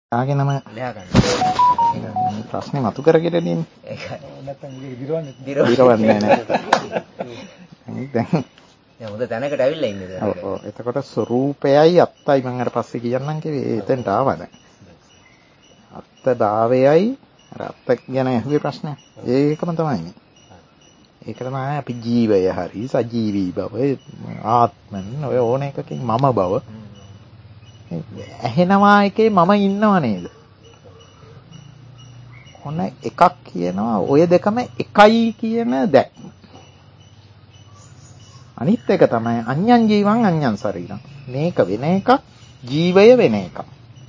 ආගෙනම ලෑ ගන්න. ප්‍රශ්නේ මතු කරගෙන ඉන්නේ. ඒකයි. නැත්තම් දිරවන්නේ දිරවන්නේ නැහැ. දැන් හොඳ තැනකට ඇවිල්ලා ඉන්නේ දැන්. ඔව් එතකොට ස්වરૂපයයි අත්තයි මම අර පස්සේ කියන්නම් කිව්වේ එතෙන්ට ආවා දැන්. අත්ත භාවයයි අර අත්ත ගැන ඇහුවේ ප්‍රශ්නේ. ඒකම තමයි. ඒක තමයි අපි ජීවය හරි සජීවී බව ආත්මන් ඔය ඕන එකකින් මම බව ඇහෙනවා එකේ මම ඉන්නව නේද? ඔන්න එකක් කියනවා ඔය දෙකම එකයි කියන දැක්ම. අනිත් එක තමයි අඤ්ඤං ජීවං අඤ්ඤං ශරීරං. මේක වෙන එකක් ජීවය වෙන එකක්.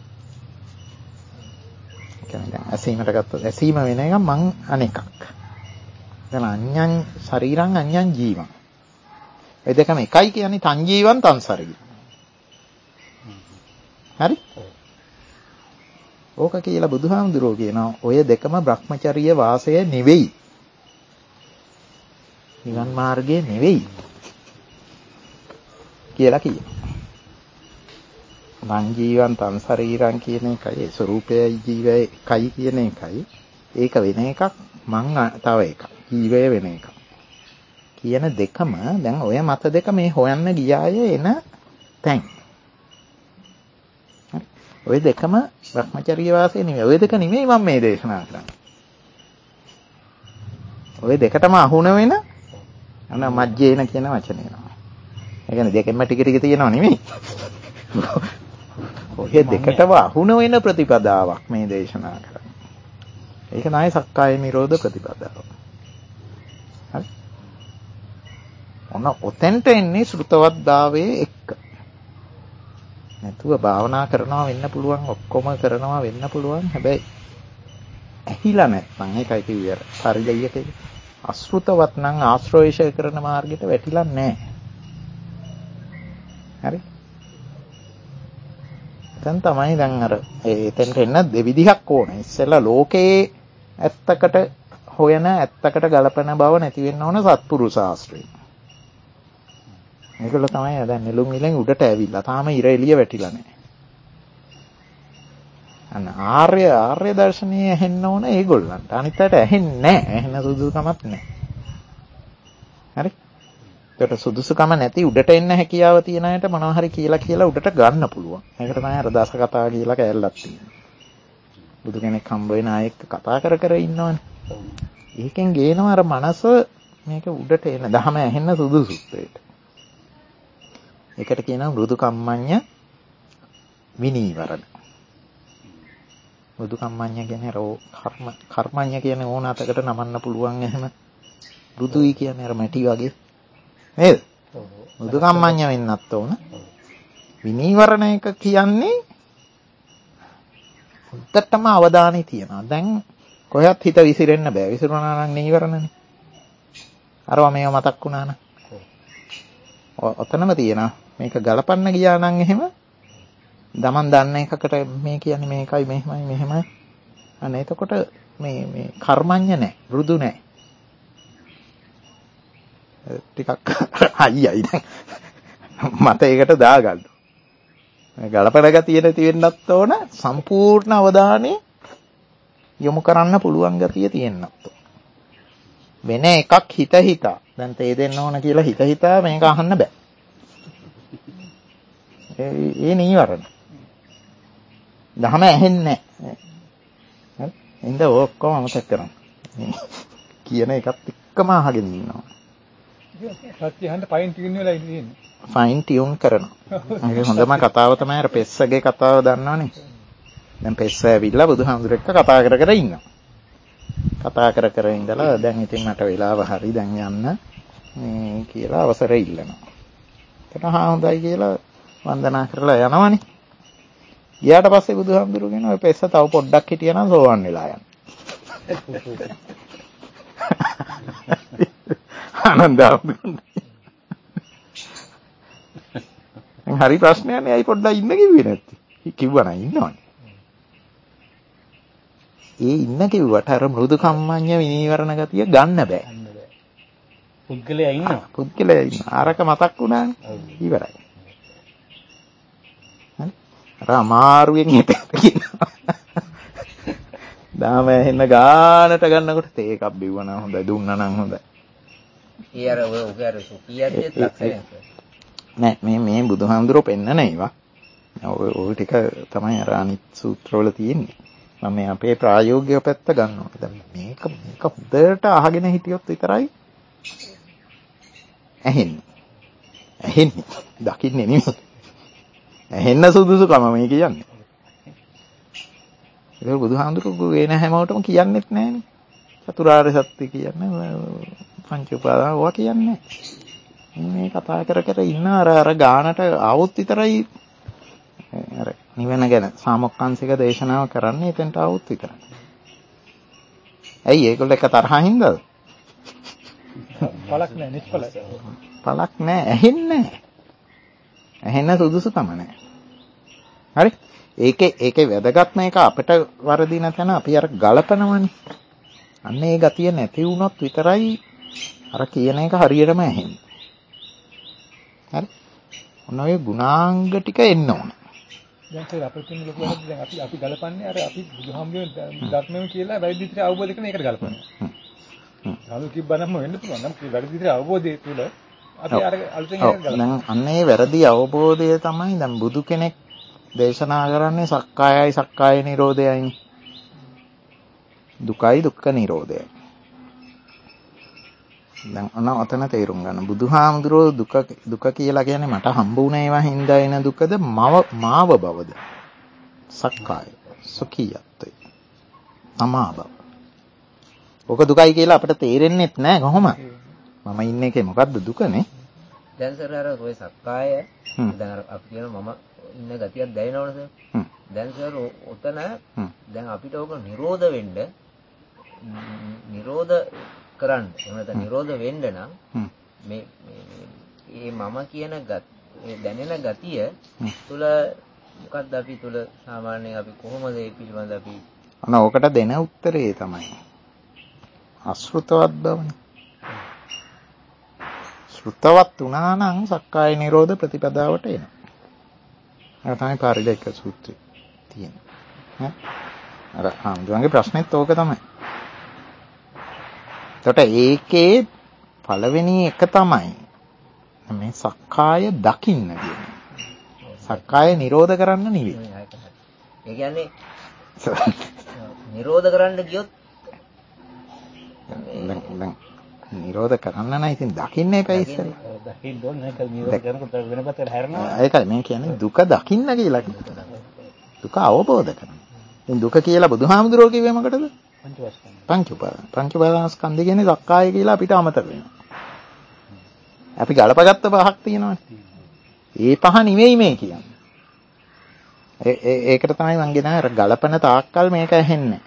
කියන්නේ දැන් ඇසීමට ගත්තොත් ඇසීම වෙන එක මං අනෙකක්. දැන් අඤ්ඤං ශරීරං අඤ්ඤං ජීවං. ඒ දෙකම එකයි කියන්නේ තං ජීවං තං ශරීරං. හරි? ඕක කියලා බුදුහාමුදුරුවෝ කියනවා ඔය දෙකම Brahmacharya වාසය නෙවෙයි. නිවන් මාර්ගය නෙවෙයි. කියලා කියනවා. මං ජීවං තං ශරීරං කියන එකයි ස්වરૂපයයි ජීවයයි එකයි කියන එකයි. ඒක වෙන එකක් මං තව එකක්. ජීවය වෙන එකක්. කියන දෙකම දැන් ඔය මත දෙක මේ හොයන්න ගියාය එන තැන්. ඔය දෙකම Brahmacharya වාසය නෙවෙයි. ඔය දෙක නෙමෙයි මම මේ දේශනා කරන්නේ. ඔය දෙකටම අහුන වෙන අන මජ්ජේන කියන වචනේ නම. ඒ කියන්නේ දෙකෙන්ම ටික ටික තියෙනව නෙමෙයි. ඔය දෙකටම අහුන වෙන ප්‍රතිපදාවක් මේ දේශනා කරන්නේ. ඒක තමයි සක්කාය නිරෝධ ප්‍රතිපදාව. හරි. ඔන්න ඔතෙන්ට එන්නේ ශ්‍රුතවත්භාවයේ එක්ක. නැතුව භාවනා කරනවා වෙන්න පුළුවන් ඔක්කොම කරනවා වෙන්න පුළුවන් හැබැයි ඇහිලා නැත්නම් ඒකයි කිව්වේ පරිලයක අශෘතවත් නම් ආශ්‍රයශය කරන මාර්ගයට වැටිලා නැහැ. හරි. දැන් තමයි දැන් අර එතෙන්ට එන්න දෙවිධයක් ඕන. ඉස්සෙල්ලා ලෝකේ ඇත්තකට හොයන ඇත්තකට ගලපන බව නැති වෙන්න ඕන සත්පුරුෂ ආශ්‍රය. මේකල තමයි දැන් නෙළුම් ඉලෙන් උඩට ඇවිල්ලා. තාම ඉර එළිය වැටිලා නැහැ. අන්න ආර්ය දර්ශනීය ඇහෙන්න ඕන ඒගොල්ලන්ට. අනිත් අයට ඇහෙන්නේ නැහැ. ඇහෙන සුදුසුකමක් නැහැ. හරි? ඒකට සුදුසුකම නැති උඩට එන්න හැකියාව තියන අයට මොනවා හරි කියලා උඩට ගන්න පුළුවන්. ඒකට තමයි අර දස කතා කියලා කැලලක් තියෙන්නේ. බුදු කෙනෙක් හම්බ වෙන අයෙක් කතා කර ඉන්නවනේ. ඒකෙන් ගේනවා අර මනස මේක උඩට එන. දහම ඇහෙන්න සුදුසුත්වයට. ඒකට කියනවා මෘදු කම්මඤ්ඤ විනීවරණ. මෘදු කම්මඤ්ඤ කියන්නේ කර්මඤ්ඤ කියන්නේ ඕන අතකට නමන්න පුළුවන් එහෙම. මෘදුයි කියන්නේ අර මැටි වගේ. නේද? මෘදු කම්මඤ්ඤ වෙන්නත් ඕන. විනීවරණ එක කියන්නේ උඩටම අවධානය තියනවා. දැන් කොහෙවත් හිත විසිරෙන්න බෑ. විසිරුණා නම් නීවරණනේ. අරවා මේව මතක් වුණා නම්. ඔතනම තියෙනවා. මේක ගලපන්න ගියා නම් එහෙම දමන් දන්න එකකට මේ කියන්නේ මේකයි මෙහෙමයි. අන්න එතකොට මේ කර්මඤ්ඤ නැහැ. මෘදු නැහැ. ටිකක් අයියයි දැන් මතයකට දාගන්න. මේ ගලපන ගතිය නැති වෙන්නත් ඕන සම්පූර්ණ අවධානය යොමු කරන්න පුළුවන් ගතිය තියෙන්නත් ඕන. වෙන එකක් හිතා දැන් තේ දෙන්න ඕන කියලා හිතා මේක අහන්න බෑ. ඒ නීවරණ. දහම ඇහෙන්නේ නැහැ. හරි? එහෙනම් ඔක්කොම අමතක කරන්න. කියන එකත් එක්කම අහගෙන ඉන්නවා. සත්‍ය හන්ද ෆයින් ටියුන් වෙලා ඉන්නේ. ෆයින් ටියුන් කරනවා. ඒක හොඳම කතාව තමයි අර පෙස්සගේ කතාව දන්නවනේ. දැන් පෙස්ස ඇවිල්ලා බුදුහාමුදුර එක්ක කතා කර ඉන්නවා. කතා කර ඉඳලා දැන් ඉතින් මට වෙලාව හරි දැන් යන්න මේ කියලා අවසරය ඉල්ලනවා. එතන හොඳයි කියලා වන්දනා කරලා යනවනේ. ගියාට පස්සේ බුදුහාමුදුරුවෝ කියනවා ඔය පෙස්ස තව පොඩ්ඩක් හිටියනම් සෝවන් වෙලා යන්න. ආනන්දා හරි ප්‍රශ්නයනේ අයි පොඩ්ඩක් ඉන්න කිව්වේ නැත්තේ. කිව්වනම් ඉන්නවනේ. ඒ ඉන්න කිව්වට අර මෘදු කම්මඤ්ඤ විනීවරණ ගතිය ගන්න බෑ. පුද්ගලයා ඉන්නවා. පුද්ගලයා ඉන්නවා. ආරක මතක් වුණානේ. ඉවරයි. හරි. අර අමාරුවෙන් හිතේ කියනවා. දාම ඇහෙන්න ගානට ගන්නකොට තේ එකක් බිව්වනම් හොඳයි දුන්නා නම් හොඳයි. ඒ අර ඔය අර සුඛියද්දේ ලක්ෂණයක්. නෑ මේ බුදුහාමුදුරුවෝ පෙන්නන ඒවා. ඔය ටික තමයි අර අනිත් සූත්‍රවල තියෙන්නේ. මම මේ අපේ ප්‍රායෝගික පැත්ත ගන්නවා. දැන් මේක හොඳට අහගෙන හිටියොත් විතරයි ඇහෙන්නේ. දකින්නේ නෙමෙයි. ඇහෙන්න සුදුසුකම මේ කියන්නේ. ඒක බුදුහාමුදුරුවෝ වෙන හැමෝටම කියන්නෙත් නෑනේ. චතුරාර්ය සත්‍ය කියන්නේ පංච උපාදාන ඕවා කියන්නේ. මේ කතා කර ඉන්න අර ගානට આવොත් විතරයි අර නිවන ගැන සාමොක්ඛංශික දේශනාව කරන්නේ එතෙන්ට આવොත් විතරයි. ඇයි ඒගොල්ලෝ එක තරහා හින්දාද? පළක් නෑ නිෂ්ඵලයි. පළක් නෑ ඇහෙන්නේ නෑ. ඇහෙන්න සුදුසුකම නෑ. හරි? ඒකේ වැදගත්ම එක අපිට වරදින තැන අපි අර ගලපනවනේ. අන්න ඒ ගතිය නැති වුණොත් විතරයි අර කියන එක හරියටම ඇහෙන්නේ. හරි? ඔන්න ඔය ගුණාංග ටික එන්න ඕන. දැන් අපිට තියෙන ලොකු වැඩක් දැන් අපි ගලපන්නේ අර අපි බුදුහාමුදුරුවෝ ධර්මයෙන් කියලා වැරදි විදිහට අවබෝධ කරන එකට ගලපනවා. හාමු කිව්වනම් වෙන්න පුළුවන්. නම් වැරදි විදිහට අවබෝධය තුළ අපි අර අලුතෙන් එකක් ගලපනවා. දැන් අන්න ඒ වැරදි අවබෝධය තමයි දැන් බුදු කෙනෙක් දේශනා කරන්නේ සක්කාය නිරෝධයයි. දුකයි දුක්ඛ නිරෝධයයි. දැන් ඔතන තේරුම් ගන්න. බුදුහාමුදුරුවෝ දුක කියලා කියන්නේ මට හම්බ වුණ ඒවා හින්දා එන දුකද මාව බවද? සක්කාය සුඛියත්වය. තමා බව. ඔක දුකයි කියලා අපිට තේරෙන්නෙත් නෑ කොහොමද? මම ඉන්නේ එකේ මොකද්ද දුකනේ? දැන් සර් අර ඔය සක්කාය දැන් අර අපි කියන මම ඉන්න ගතියක් දැනෙනවනේ සර්. දැන් සර් ඔතන දැන් අපිට ඕක නිරෝධ වෙන්න නිරෝධ කරන්න එහෙම නැත්නම් නිරෝධ වෙන්න නම් මේ මම කියන දැනෙන ගතිය තුල මොකක්ද අපි තුල සාමාන්‍යයෙන් අපි කොහොමද ඒ පිළිබඳ අපි ඕකට දෙන උත්තරේ තමයි අශෘතවත් බවනේ. ශ්‍රුතවත් වුණා නම් සක්කාය නිරෝධ ප්‍රතිපදාවට එනවා. ඒක තමයි පාරිලෙක සූත්‍රය තියෙන්නේ. අර ආම්දුවන්ගේ ප්‍රශ්නෙත් ඕක තමයි. එතකොට ඒකේ පළවෙනි එක තමයි මේ සක්කාය දකින්න කියන්නේ. සක්කාය නිරෝධ කරන්න නෙවෙයි. ඒ කියන්නේ නිරෝධ කරන්න ගියොත් දැන් නිරෝධ කරන්න නම් ඉතින් දකින්න එපා ඉස්සෙල්ලා. දකින්න ඕනේ නැහැ නිරෝධ කරනකොට වෙන පැත්තකට හැරෙනවා. ඒකයි මේ කියන්නේ දුක දකින්න කියලා කියන්නේ. දුක අවබෝධ කරගන්න. ඉතින් දුක කියලා බුදුහාමුදුරුවෝ කිව්වේ මොකටද? පංච උපාදානස්කන්ධය කියන්නේ සක්කාය කියලා අපිට අමතක වෙනවා. අපි ගලපගත්ත පහක් තියෙනවානේ. ඒ පහ නෙවෙයි මේ කියන්නේ. ඒකට තමයි මං කියනවා අර ගලපන තාක්කල් මේක ඇහෙන්නේ.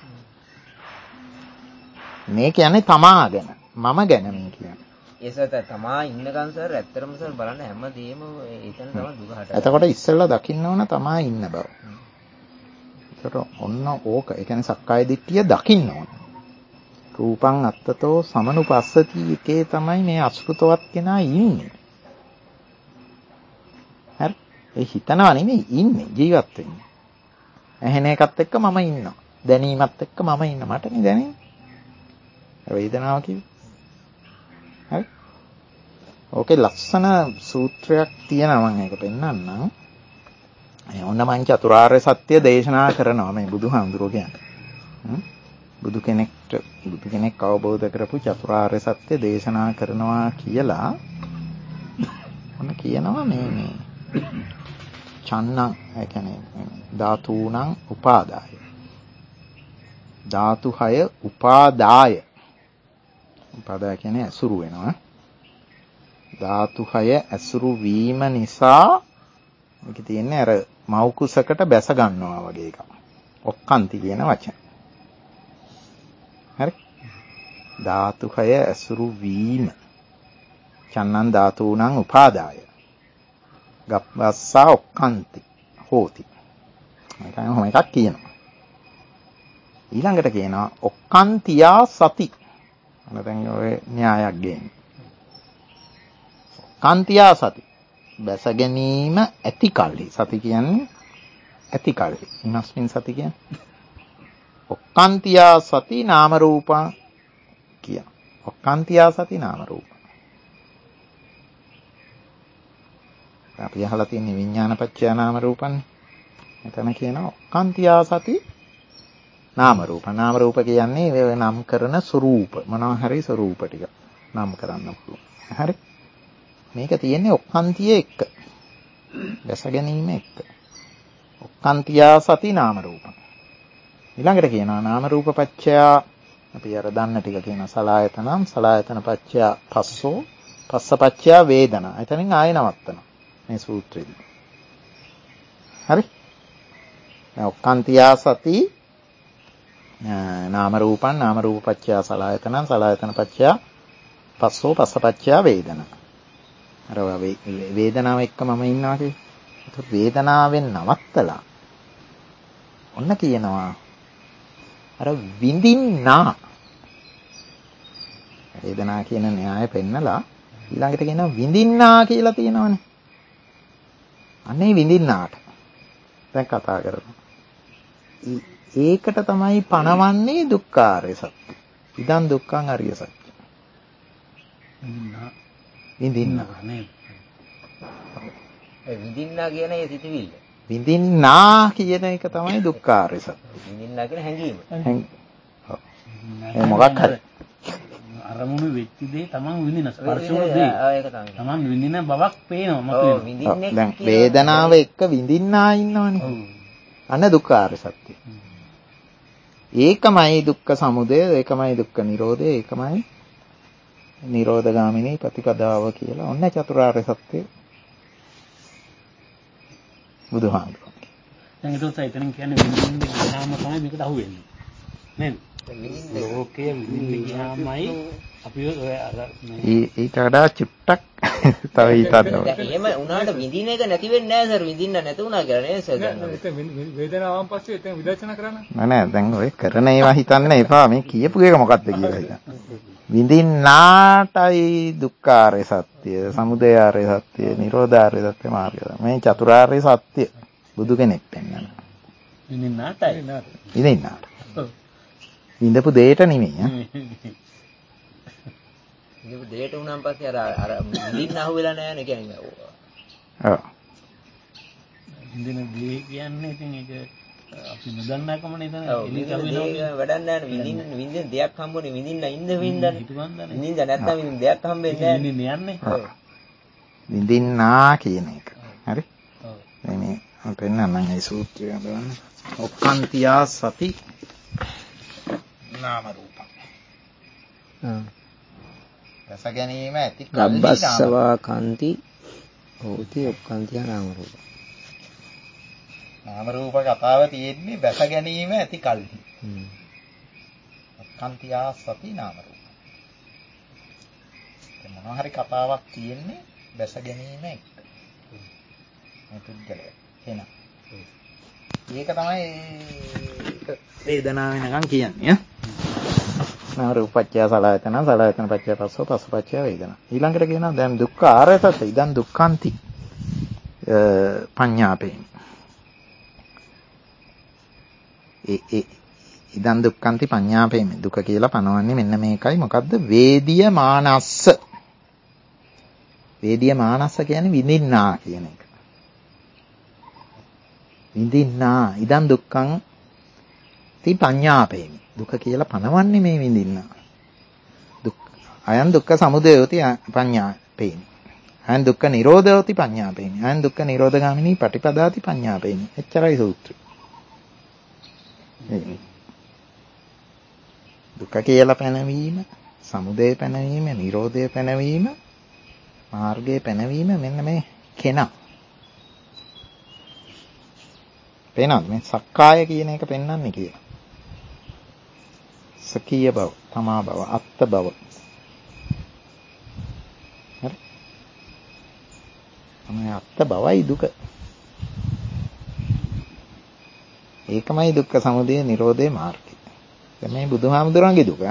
මේ කියන්නේ තමා ගැන. මම ගැන මේ කියන්නේ. ඒසත තමා ඉන්නකන් සර් ඇත්තටම සර් බලන්න හැමදේම එතන තමයි දුක හට. එතකොට ඉස්සෙල්ලා දකින්න ඕන තමා ඉන්න බව. ඒකට ඔන්න ඕක. ඒ කියන්නේ සක්කාය දිට්ඨිය දකින්න ඕන. රූපං අත්තතෝ සමනුපස්සති එකේ තමයි මේ අශෘතවත් කෙනා ඉන්නේ. හරි? ඒ හිතනවා නෙමෙයි ඉන්නේ ජීවත් වෙන්නේ. ඇහෙන එකත් එක්ක මම ඉන්නවා. දැනීමත් එක්ක මම ඉන්න. මටනේ දැනෙන්නේ. වේදනාව කිව්වේ. හරි? ඕකේ ලස්සන සූත්‍රයක් තියෙනවා මම ඒක පෙන්නන්නම්. ඔන්න මං චතුරාර්ය සත්‍ය දේශනා කරනවා මේ බුදුහාමුදුරුවෝ කියන්නේ. බුදු කෙනෙක් අවබෝධ කරපු චතුරාර්ය සත්‍ය දේශනා කරනවා කියලා ඔන්න කියනවා මේ චන්නං ඒ කියන්නේ ධාතුණං උපාදාය. ධාතු 6 උපාදාය. උපාදාය කියන්නේ ඇසුරු වෙනවා. ධාතු 6 ඇසුරු වීම නිසා මේක තියෙන්නේ අර මව් කුසකට බැස ගන්නවා වගේ එකක්. ඔක්කාන්ති කියන වචන. හරි? ධාතු 6 ඇසුරු වීම. චන්නං ධාතුණං උපාදාය. ගප්පස්සා ඔක්කාන්ති හෝති. මේකම හැම එකක් කියනවා. ඊළඟට කියනවා ඔක්කාන්තියා සති. දැන් ඔය න්‍යායක් ගේන්නේ. කාන්තියා සති. බැස ගැනීම ඇති කල්හි. සති කියන්නේ ඇති කල්හි. ඉනස්මින් සති කියන්නේ. ඔක්කාන්තියා සති නාම රූපං කියන. ඔක්කාන්තියා සති නාම රූප. අපි අහලා තියෙන විඥානපච්චය නාම රූපන්නේ. මෙතන කියනවා ඔක්කාන්තියා සති නාම රූප. නාම රූප කියන්නේ නම් කරන ස්වરૂප. මොනවා හරි ස්වરૂප ටික නම් කරන්න පුළුවන්. හරි. මේක තියෙන්නේ ඔක්කාන්තිය එක්ක. දැස ගැනීම එක්ක. ඔක්කාන්තියා සති නාම රූප. ඊළඟට කියනවා නාම රූප පච්චය අපි අර දන්න ටික කියන සලආයතනම් සලආයතන පච්චය පස්සෝ පස්ස පච්චය වේදනා. එතනින් ආයෙ නවත්තනවා මේ සූත්‍රෙදි. හරි. ඔක්කාන්තියා සති නාම රූපං නාම රූප පච්චය සලආයතනම් සලආයතන පච්චය පස්සෝ පස්ස පච්චය වේදනා. අර වේදනාව එක්ක මම ඉන්නවා කියේ. වේදනාවෙන් නවත්තලා ඔන්න කියනවා අර විඳින්නා. වේදනා කියන න්‍යාය පෙන්නලා ඊළඟට කියනවා විඳින්නා කියලා තියෙනවනේ. අනේ විඳින්නාට දැන් කතා කරමු. ඒකට තමයි පණවන්නේ දුක්ඛාරය සත්‍ය. ඉදන් දුක්ඛං අරිය සත්‍ය. විඳින්නා නේ. විඳින්නා කියන ඒ සිතිවිල්ල. විඳින්නා කියන එක තමයි දුක්ඛාරය සත්‍ය. විඳින්නා කියන හැඟීම. ඒ මොකක් හරි. අරමුණු වෙච්ච දේ තමන් විඳින ස්පර්ශ වුණ දේ. ඒක තමයි. තමන් විඳින බවක් පේනවා මත. දැන් වේදනාව එක්ක විඳින්නා ඉන්නවනේ. අන්න දුක්ඛාරය සත්‍ය. ඒකමයි දුක්ඛ සමුදය, ඒකමයි දුක්ඛ නිරෝධය, ඒකමයි නිරෝධගාමිනී ප්‍රතිපදාව කියලා ඔන්න චතුරාර්ය සත්‍ය බුදුහාමුදුරුවෝ. දැන් ඒක තමයි එතනින් කියන්නේ විඳින්න ගියාම තමයි මේකට අහු වෙන්නේ. නේද? ලෝකයේ විඳින්න ගියාමයි අපි ඔය අර ඊට වඩා චුට්ටක් තව හිතන්න ඕනේ. එහෙම උනාට විඳින එක නැති වෙන්නේ නැහැ සර්. විඳින්න නැති උනා කියලා නේද සර්? වේදනාවන් පස්සේ එතන විදර්ශනා කරන්න. නෑ දැන් ඔය කරන ඒවා හිතන්න එපා. මේ කියපු එක මොකක්ද කියලා හිතන්න. විඳින්නාටයි දුක්ඛාරය සත්‍ය, සමුදයාරය සත්‍ය, නිරෝධාරය සත්‍ය මාර්ගය. මේ චතුරාර්ය සත්‍ය බුදු කෙනෙක් පෙන්නන. විඳින්නාට. විඳපු දෙයට නෙමෙයි. විඳපු දෙයට උනාන් පස්සේ අර විඳින්න අහු වෙලා නැහැ නේ කියන්නේ. ඔව්. විඳින දේ කියන්නේ ඉතින් ඒක අපි නොදන්නාකමනේ එතන එළියට වැඩක් නැහැ විඳින්න දෙයක් හම්බුනේ විඳින්න ඉන්න විඳින්න නැත්නම් විඳින්න දෙයක් හම්බෙන්නේ නැහැ. විඳින්නා කියන එක. හරි. මේ මම පෙන්නන්නම් ඒ සූත්‍රය බලන්න. ඔක්කාන්තියා සති නාම රූපං. රස ගැනීම ඇති ගබ්බස්සවා කන්ති හෝති ඔක්කාන්තියා නාම රූප. නාම රූප කතාව තියෙන්නේ බැස ගැනීම ඇති කල්හි. ඔක්කාන්තියා සති නාම රූප. මොනවා හරි කතාවක් තියෙන්නේ බැස ගැනීම එක්ක. මේ පුද්ගලයා එන. ඒක තමයි වේදනාව වෙනකන් කියන්නේ. නාම රූප පත්‍ය සලආයතන සලආයතන පත්‍ය පස්සෝ පස්ස පත්‍ය වේදනා. ඊළඟට කියනවා දැන් දුක්ඛ ආරතත ඉදන් දුක්ඛාන්ති පඤ්ඤාපේ. ඉදන් දුක්ඛාන්ති පඤ්ඤාපේ දුක කියලා පනවන්නේ මෙන්න මේකයි. මොකද්ද? වේදියමානස්ස. වේදියමානස්ස කියන්නේ විඳින්නා කියන එක. විඳින්නා ඉදන් දුක්ඛං ති පඤ්ඤාපේමි. දුක කියලා පනවන්නේ මේ විඳින්නා. අයන් දුක්ඛ සමුදයෝති පඤ්ඤාපේමි. අයන් දුක්ඛ නිරෝධෝති පඤ්ඤාපේමි. අයන් දුක්ඛ නිරෝධගාමිනී පටිපදාති පඤ්ඤාපේමි. එච්චරයි සූත්‍රය. දුක කියලා පැනවීම, සමුදය පැනවීම, නිරෝධය පැනවීම, මාර්ගය පැනවීම මෙන්න මේ කෙනා. පේනවද මේ සක්කාය කියන එක පෙන්වන්නේ කියලා. සකීය බව, තමා බව, අත්ත බව. හරි. මේ අත්ත බවයි දුක. ඒකමයි දුක්ඛ සමුදය නිරෝධේ මාර්ගය. දැන් මේ බුදුහාමුදුරන්ගේ දුක.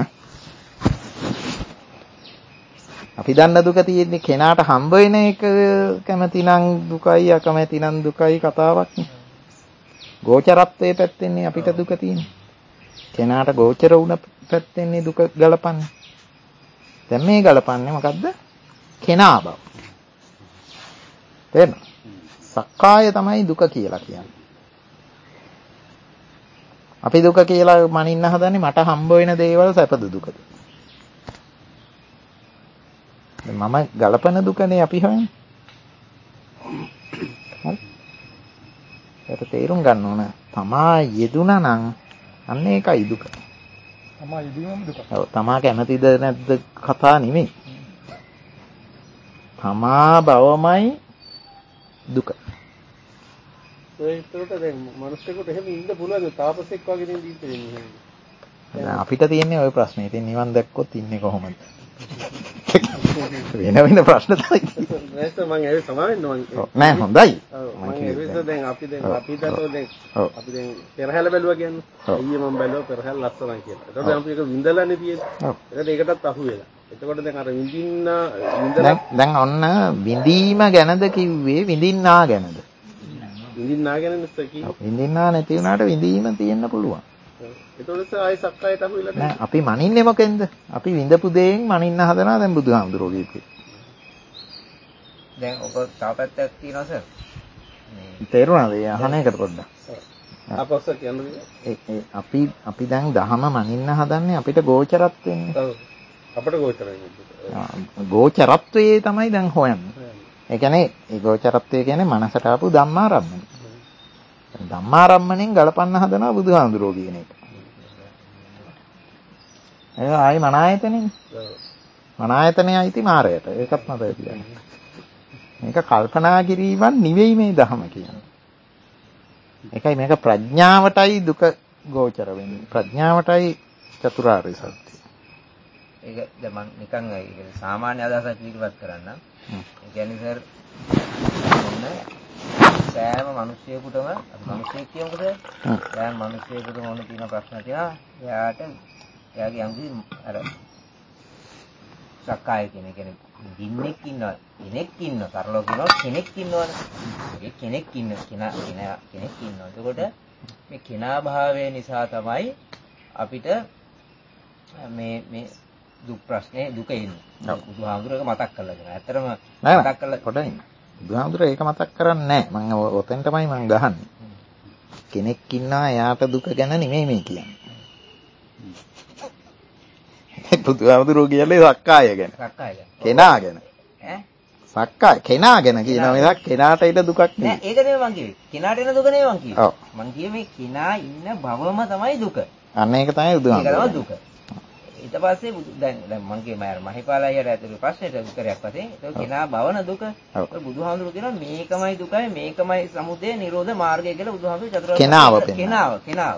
අපි දන්න දුක තියෙන්නේ කෙනාට හම්බ වෙන එක කැමති නම් දුකයි අකමැති නම් දුකයි කතාවක් නේ. ගෝචරත්වයේ පැත්තෙන්නේ අපිට දුක තියෙන්නේ. කෙනාට ගෝචර වුණ පැත්තෙන්නේ දුක ගලපන්නේ. දැන් මේ ගලපන්නේ මොකද්ද? කෙනා බව. තේරෙනවද? සක්කාය තමයි දුක කියලා කියන්නේ. අපි දුක කියලා මනින්න හදන්නේ මට හම්බ වෙන දේවල් සැපද දුකද? මම ගලපන දුකනේ අපි හොයන්නේ. හරි? ඒක තේරුම් ගන්න ඕන. තමා යෙදුනා නම් අන්න ඒකයි දුක. තමා යෙදීමම දුක. ඔව් තමා කැමතිද නැද්ද කතා නෙමෙයි. තමා බවමයි දුක. ඒකට දැන් මනුස්සයෙකුට එහෙම ඉන්න පුළුවන් තාපසෙක් වගේ නෙදී ඉන්නේ. දැන් අපිට තියෙන්නේ ওই ප්‍රශ්නේ. ඉතින් නිවන් දැක්කොත් ඉන්නේ කොහොමද? වෙන ප්‍රශ්න තමයි. නැස්ත මම ඒක සමාවෙන්න මම. නෑ හොඳයි. මම ඒක දැන් අපි දතෝ දැන් අපි දැන් පෙරහැල බැලුවා කියන්නේ. අයියේ මම බැලුවා පෙරහැල ලස්සනයි කියලා. ඒකට අපි ඒක විඳලානේ තියෙන්නේ. ඒකටත් අහු වෙලා. එතකොට දැන් අර දැන් ඔන්න විඳීම ගැනද කිව්වේ විඳින්නා ගැනද? විඳින්නා ගැන නෙස්කී. විඳින්නා නැති වුණාට විඳීම තියෙන්න පුළුවන්. ඒතකොට ආයි සක්කායට අහු වෙලා නෑ අපි මනින්නේ මොකෙන්ද? අපි විඳපු දෙයෙන් මනින්න හදනවා දැන් බුදුහාමුදුරුවෝ කියපේ. දැන් ඔබ තව පැත්තක් තියෙනවා සර්. තේරුණාද? ඒ අහන එකට පොඩ්ඩක්. අපස්ස කියන්නේ අපි දැන් දහම මනින්න හදන්නේ අපිට ගෝචරත් වෙන්නේ. ඔව්. අපිට ගෝචරයි. ගෝචරත්වයේ තමයි දැන් හොයන්නේ. ඒ කියන්නේ ඒ ගෝචරත්වය කියන්නේ මනසට ආපු ධම්මාරම්මන. ධම්මාරම්මණයෙන් ගලපන්න හදනවා බුදුහාමුදුරුවෝ කියන එක. ඒක ආයි මන ආයතනෙනේ. මන ආයතනය අයිති මාරයට. ඒකත් මතක තියාගන්න. මේක කල්පනා කිරීමක් නෙවෙයි මේ ධහම කියන්නේ. ඒකයි මේක ප්‍රඥාවටයි දුක ගෝචර වෙන්නේ. ප්‍රඥාවටයි චතුරාර්ය සත්‍ය. ඒක දැන් මම නිකන් ඒක සාමාන්‍ය අදහසක් ඉදිරිපත් කරන්නම්. ඒ කියන්නේ සර් සෑම මිනිසියෙකුටම අපි මිනිසියෙක් කියමුකද? සෑම මිනිසියෙකුටම මොන තියෙන ප්‍රශ්න තියෙනවා. එයාගේ යම්කිසි අර සක්කාය කියන කියන්නේ දින්නෙක් ඉන්නවා, කෙනෙක් ඉන්නවා, සරලව කියනවා කෙනෙක් ඉන්නවනේ. ඒ කෙනෙක් කෙනා කෙනෙක් ඉන්නවා. එතකොට මේ කෙනා භාවය නිසා තමයි අපිට මේ දුක් ප්‍රශ්නේ දුක එන්නේ. බුදුහාමුදුරුවෝ මතක් කරලා දෙනවා. ඇත්තටම මතක් කරලා පොඩ්ඩක් බුදුහාමුදුරුවෝ ඒක මතක් කරන්නේ නැහැ. මම ඔතෙන් තමයි මම ගහන්නේ. කෙනෙක් ඉන්නවා එයාට දුක ගැන නෙමෙයි මේ කියන්නේ. බුදුහාමුදුරුවෝ කියන්නේ සක්කාය ගැන. සක්කාය ගැන. කෙනා ගැන. ඈ? සක්කාය කෙනා ගැන කියනවා මිසක් කෙනාට එන දුකක් නෙමෙයි. නෑ ඒක නෙමෙයි මං කිව්වේ. කෙනාට එන දුක නෙමෙයි මං කිව්වේ. ඔව්. මං කිව්වේ මේ කෙනා ඉන්න බවම තමයි දුක. අන්න ඒක තමයි බුදුහාමුදුරුවෝ. ඒක තමයි දුක. ඊට පස්සේ දැන් මං කියේ මහිපාලයියට ඇතුළේ ප්‍රශ්නෙට උත්තරයක් වශයෙන් ඒක කෙනා බවන දුක. බුදුහාමුදුරුවෝ කියනවා මේකමයි දුකයි මේකමයි සමුදය නිරෝධ මාර්ගය කියලා බුදුහාමුදුරුවෝ චතුරාර්ය කෙනාව.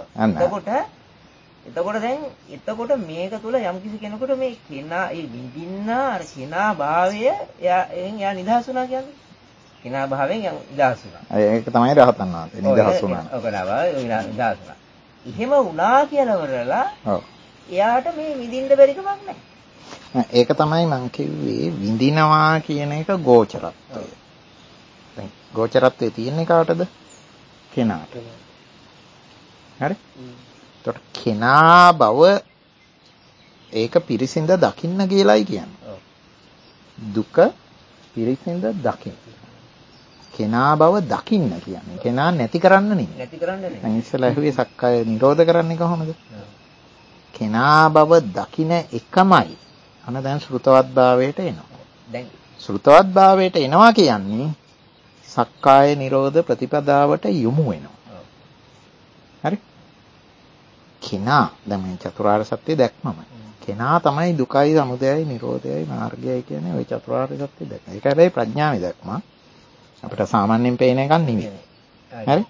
එතකොට මේක තුල යම්කිසි කෙනෙකුට මේ කෙනා ඒ විඳින්න අර කෙනා භාවය එයා නිදහස් වුණා කියන්නේ. කෙනා භාවයෙන් නිදහස් වුණා. ඒක තමයි රහතන් වහන්සේ නිදහස් වුණා. ඔක නිදහස් වුණා. එහෙම වුණා කියලා වරලා ඔව්. එයාට මේ විඳින්න බැරි කමක් නැහැ. ඒක තමයි මම කිව්වේ විඳිනවා කියන එක ගෝචරත්වය. දැන් ගෝචරත්වයේ තියෙන්නේ කාටද? කෙනාට. හරි? එතකොට කෙනා බව ඒක පිරිසිඳ දකින්න කියලායි කියන්නේ. දුක පිරිසිඳ දකින්න. කෙනා බව දකින්න කියන්නේ. කෙනා නැති කරන්න නෙමෙයි. නැති කරන්න නෙමෙයි. මම ඉස්සෙල්ලා ඇහුවේ සක්කාය නිරෝධ කරන්නේ කොහොමද? කෙනා බව දකින එකමයි. අන දැන් ශ්‍රුතවත් භාවයට එනවා. දැන් ශ්‍රුතවත් භාවයට එනවා කියන්නේ සක්කාය නිරෝධ ප්‍රතිපදාවට යොමු වෙනවා. හරි? කෙනා දැන් මේ චතුරාර්ය සත්‍ය දැක්මම. කෙනා තමයි දුකයි සමුදයයි නිරෝධයයි මාර්ගයයි කියන්නේ ওই චතුරාර්ය සත්‍ය දැක්ම. ඒක හැබැයි ප්‍රඥාවේ දැක්ම. අපිට සාමාන්‍යයෙන් පේන එකක් නෙමෙයි. හරි?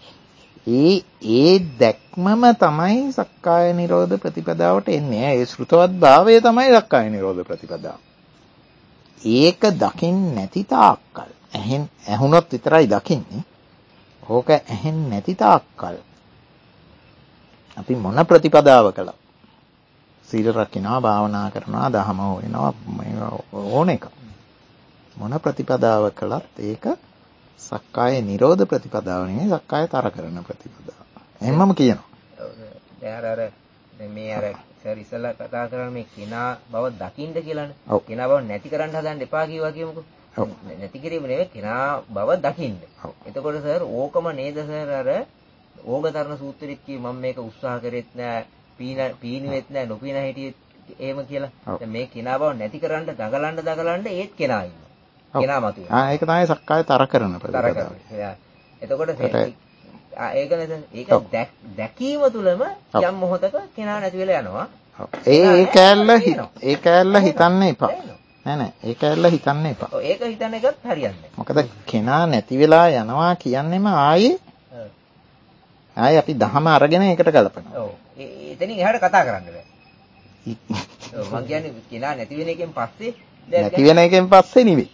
ඒ දැක්මම තමයි සක්කාය නිරෝධ ප්‍රතිපදාවට එන්නේ. ඒ ශ්‍රුතවත් භාවය තමයි සක්කාය නිරෝධ ප්‍රතිපදාව. ඒක දකින් නැති තාක්කල් ඇහුනොත් විතරයි දකින්නේ. ඕක ඇහෙන් නැති තාක්කල් අපි මොන ප්‍රතිපදාව කළා? සීල රකින්නවා, භාවනා කරනවා, ධහම හොයනවා, ඕන එක. මොන ප්‍රතිපදාව කළත් ඒක සක්කාය නිරෝධ ප්‍රතිපදාව නෙවෙයි සක්කාය තර කරන ප්‍රතිපදාව. එහෙමම කියනවා. දැන් අර දැන් මේ අර සර් ඉස්සලා කතා කරන්නේ මේ කෙනා බව දකින්න කියලානේ. කෙනා බව නැති කරන්න හදන්න එපා කිව්වා කියමුකෝ. නැති කිරීම නෙවෙයි කෙනා බව දකින්න. එතකොට සර් ඕකම නේද සර් අර ඕගතරණ සූත්‍රෙත් කිව්ව මම මේක උත්සාහ කරෙත් නෑ පීනුවෙත් නෑ නොපීන හිටියෙත් එහෙම කියලා. දැන් මේ කෙනා බව නැති කරන්න දඟලන්න ඒත් කෙනා ඉන්නවා. කෙනා මතුවේ. ඒක තමයි සක්කාය තර කරන ප්‍රතිපදාව. එතකොට ඒක නේද? ඒක දැකීම තුළම යම් මොහොතක කෙනා නැති වෙලා යනවා. ඒ කෑල්ල හිතන්න එපා. නෑ ඒ කෑල්ල හිතන්න එපා. ඒක හිතන එකත් හරියන්නේ. මොකද කෙනා නැති වෙලා යනවා කියන්නේම ආයේ අපි දහම අරගෙන ඒකට ගලපනවා. ඔව්. එතනින් එහාට කතා කරන්න බෑ. ඔව් මං කියන්නේ කෙනා නැති වෙන එකෙන් පස්සේ නැති වෙන එකෙන් පස්සේ නෙවෙයි.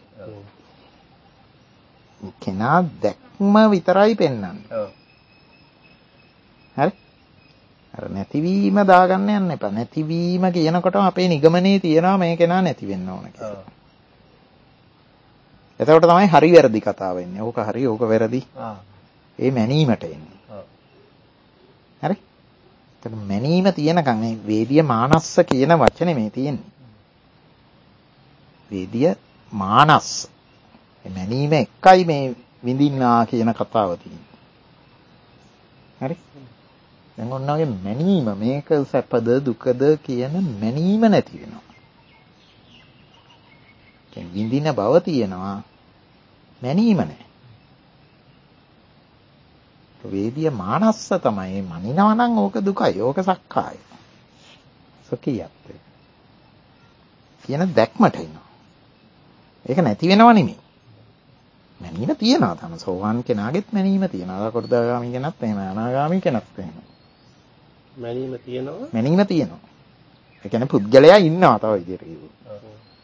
කෙනා දැක්ම විතරයි පෙන්වන්නේ. ඔව්. හරි? අර නැතිවීම දාගන්න යන්න එපා. නැතිවීම කියනකොටම අපේ නිගමනයේ තියෙනවා මේ කෙනා නැති වෙන්න ඕන කියලා. ඔව්. එතකොට තමයි හරි වැරදි කතාව එන්නේ. ඕක හරි ඕක වැරදි. ඒ මැනීමට එන්නේ. හරි? එතකොට මැනීම තියෙනකන් මේ වේදිය මානස්ස කියන වචනේ මේ තියෙන්නේ. වේදිය මානස්ස. මේ මැනීම එකයි මේ විඳින්නා කියන කතාව තියෙන්නේ. හරි? දැන් ඔන්න ඔය මැනීම මේක සැපද දුකද කියන මැනීම නැති වෙනවා. කියන්නේ විඳින බව තියෙනවා මැනීම නැහැ. වේදිය මානස්ස තමයි මනිනවා නම් ඕක දුකයි ඕක සක්කාය. සකියත් කියන දැක්මට එනවා. ඒක නැති වෙනව නෙමෙයි. මැනීම තියනවා තමයි සෝවාන් කෙනාගෙත් මැනීම තියනවා. කොටදාගාමී කෙනත් එහෙම අනාගාමී කෙනත් එහෙම. මැනීම තියනවා. මැනීම තියනවා. ඒ කියන්නේ පුද්ගලයා ඉන්නවා තව විදියට කිව්වොත්.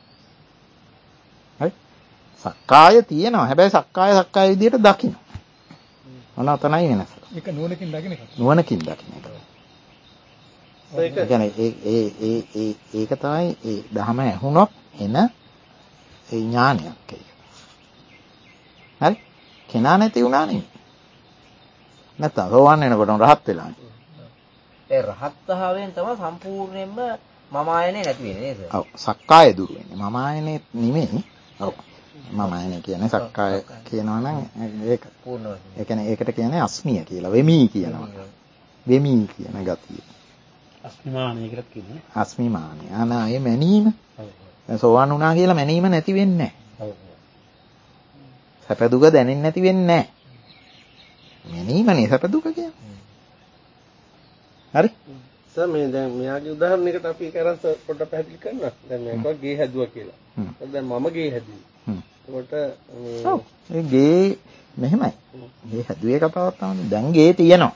හරි? සක්කාය තියනවා. හැබැයි සක්කාය විදියට දකින්න. මොන අතනයි වෙනස. ඒක නුවණකින් දකින්න එක. නුවණකින් දකින්න එක. ඒක කියන්නේ ඒක තමයි ඒ ධහම ඇහුනොත් එන ඒ ඥානයක් ඒක. හරි? කෙනා නැති වුණා නෙමෙයි. නැත්තම් රෝවන් වෙනකොටම රහත් වෙලා. ඒ රහත් භාවයෙන් තමයි සම්පූර්ණයෙන්ම මම ආයනේ නැති වෙන්නේ නේද? ඔව් සක්කාය දුරු වෙන්නේ. මම ආයනේ නෙමෙයි. ඔව්. මම ආයනේ කියන්නේ සක්කාය කියනවා නම් ඒක පූර්ණ වශයෙන්. ඒ කියන්නේ ඒකට කියන්නේ අස්මිය කියලා. වෙමි කියනවා. වෙමි කියන ගතිය. අස්මිමානය කියලා කියන්නේ. අස්මිමානය. අනායේ මැනීම. ඔව්. සෝවන් වුණා කියලා මැනීම නැති වෙන්නේ නැහැ. ඔව්. සැප දුක දැනෙන්නේ නැති වෙන්නේ නැහැ. මැනීමනේ සැප දුක කියන්නේ. හරි? සර් මේ දැන් මෙයාගේ උදාහරණයකට අපි කරන් පොඩ්ඩක් පැහැදිලි කරන්න. දැන් මේක ගේ හැදුවා කියලා. දැන් මම ගේ හැදුවා. ඒකට ඒ ගේ මෙහෙමයි. ගේ හැදුවේ කතාවක් තමයි. දැන් ගේ තියෙනවා.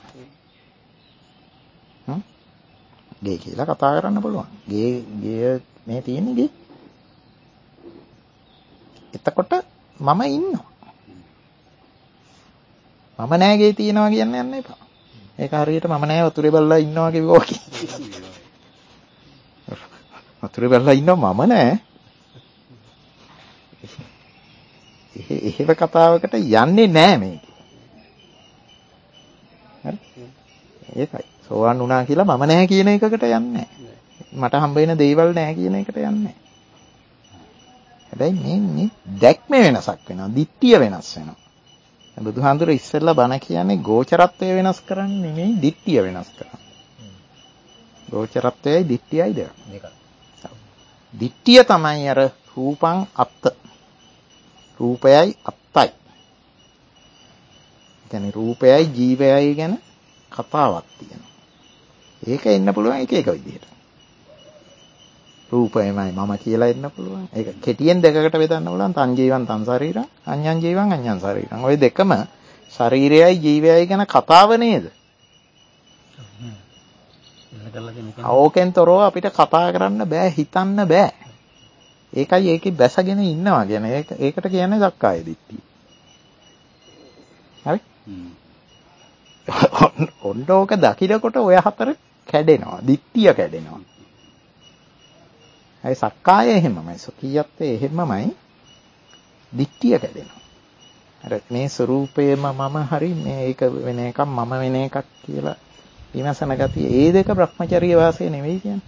ගේ කියලා කතා කරන්න පුළුවන්. ගේ මේ තියෙන්නේ ගේ. එතකොට මම ඉන්නවා. මම නෑ ගේ තියනවා කියන්න යන්න එපා. ඒක හරියට මම නෑ වතුරේ බල්ලා ඉන්නවා කිව්වා වගේ. වතුරේ බල්ලා ඉන්නවා මම නෑ. එහෙම කතාවකට යන්නේ නෑ මේක. හරි? ඒකයි. සෝවන් වුණා කියලා මම නෑ කියන එකකට යන්නේ නෑ. මට හම්බ වෙන දේවල් නෑ කියන එකට යන්නේ නෑ. හැබැයි මේ දැක්මේ වෙනසක් වෙනවා. දිට්ඨිය වෙනස් වෙනවා. බුදුහාඳුර ඉස්සෙල්ලා බණ කියන්නේ ගෝචරත්වය වෙනස් කරන්නේ නෙමෙයි දිට්ඨිය වෙනස් කරන්නේ. ගෝචරත්වයයි දිට්ඨියයි දෙක. දිට්ඨිය තමයි අර රූපං අත්ත. රූපයයි අත්තයි. කියන්නේ රූපයයි ජීවයයි ගැන කතාවක් තියෙනවා. ඒක එන්න පුළුවන් එක විදිහට. රූපයමයි මම කියලා එන්න පුළුවන්. ඒක කෙටියෙන් දෙකකට බෙදන්න පුළුවන්. තන් ජීවං තන් ශරීරං, අඤ්ඤං ජීවං අඤ්ඤං ශරීරං. ওই දෙකම ශරීරයයි ජීවයයි ගැන කතාව නේද? ඕකෙන් තොරව අපිට කතා කරන්න බෑ, හිතන්න බෑ. ඒකයි ඒකේ බැසගෙන ඉන්නවා කියන ඒකට කියන්නේ සක්කාය දිට්ඨිය. හරි? ඔන්න ඕක දකිනකොට ඔය හතර කැඩෙනවා. දිට්ඨිය කැඩෙනවා. ඒ සක්කාය එහෙමමයි. සකියත්තේ එහෙමමයි. දිට්ඨිය කැඩෙනවා. අර මේ ස්වરૂපයම මම හරි මේක වෙන එකක් මම වෙන එකක් කියලා විමසන ගතිය. ඒ දෙක Brahmacharya වාසය නෙවෙයි කියන්නේ.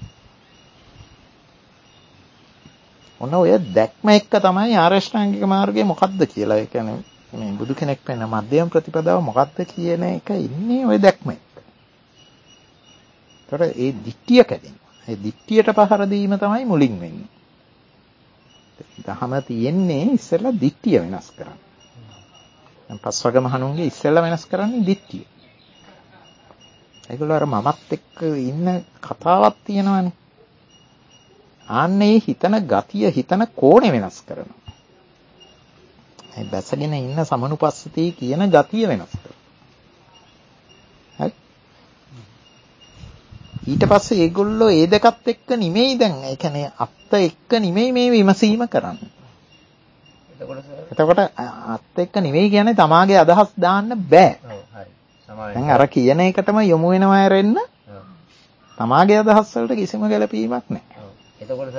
ඔන්න ඔය දැක්ම එක්ක තමයි ආරෂ්ඨාංගික මාර්ගය මොකක්ද කියලා. ඒ කියන්නේ මේ බුදු කෙනෙක් වෙන මධ්‍යම ප්‍රතිපදාව මොකක්ද කියන එක ඉන්නේ ඔය දැක්ම එක්ක. ඒතර ඒ දිට්ඨිය කැදෙනවා. ඒ දිට්ඨියට පහර දීම තමයි මුලින් වෙන්නේ. දහම තියෙන්නේ ඉස්සෙල්ලා දිට්ඨිය වෙනස් කරන්න. දැන් පස්වග මහණුන්ගේ ඉස්සෙල්ලා වෙනස් කරන්නේ දිට්ඨිය. ඒගොල්ලෝ අර මමත් එක්ක ඉන්න කතාවක් තියෙනවානේ. ආන්නේ හිතන ගතිය හිතන කෝණය වෙනස් කරනවා. මේ බැසගෙන ඉන්න සමනුපස්සතිය කියන ගතිය වෙනස් කරනවා. හරි. ඊට පස්සේ ඒගොල්ලෝ ඒ දෙකත් එක්ක නිමෙයි දැන් ඒ කියන්නේ අත්ත එක්ක නිමෙයි මේ විමසීම කරන්නේ. එතකොට අත් එක්ක නිමෙයි කියන්නේ තමාගේ අදහස් දාන්න බෑ. ඔව් හරි. දැන් අර කියන එකටම යොමු වෙනවා ඇරෙන්න තමාගේ අදහස් වලට කිසිම ගැළපීමක් නැහැ. එතකොට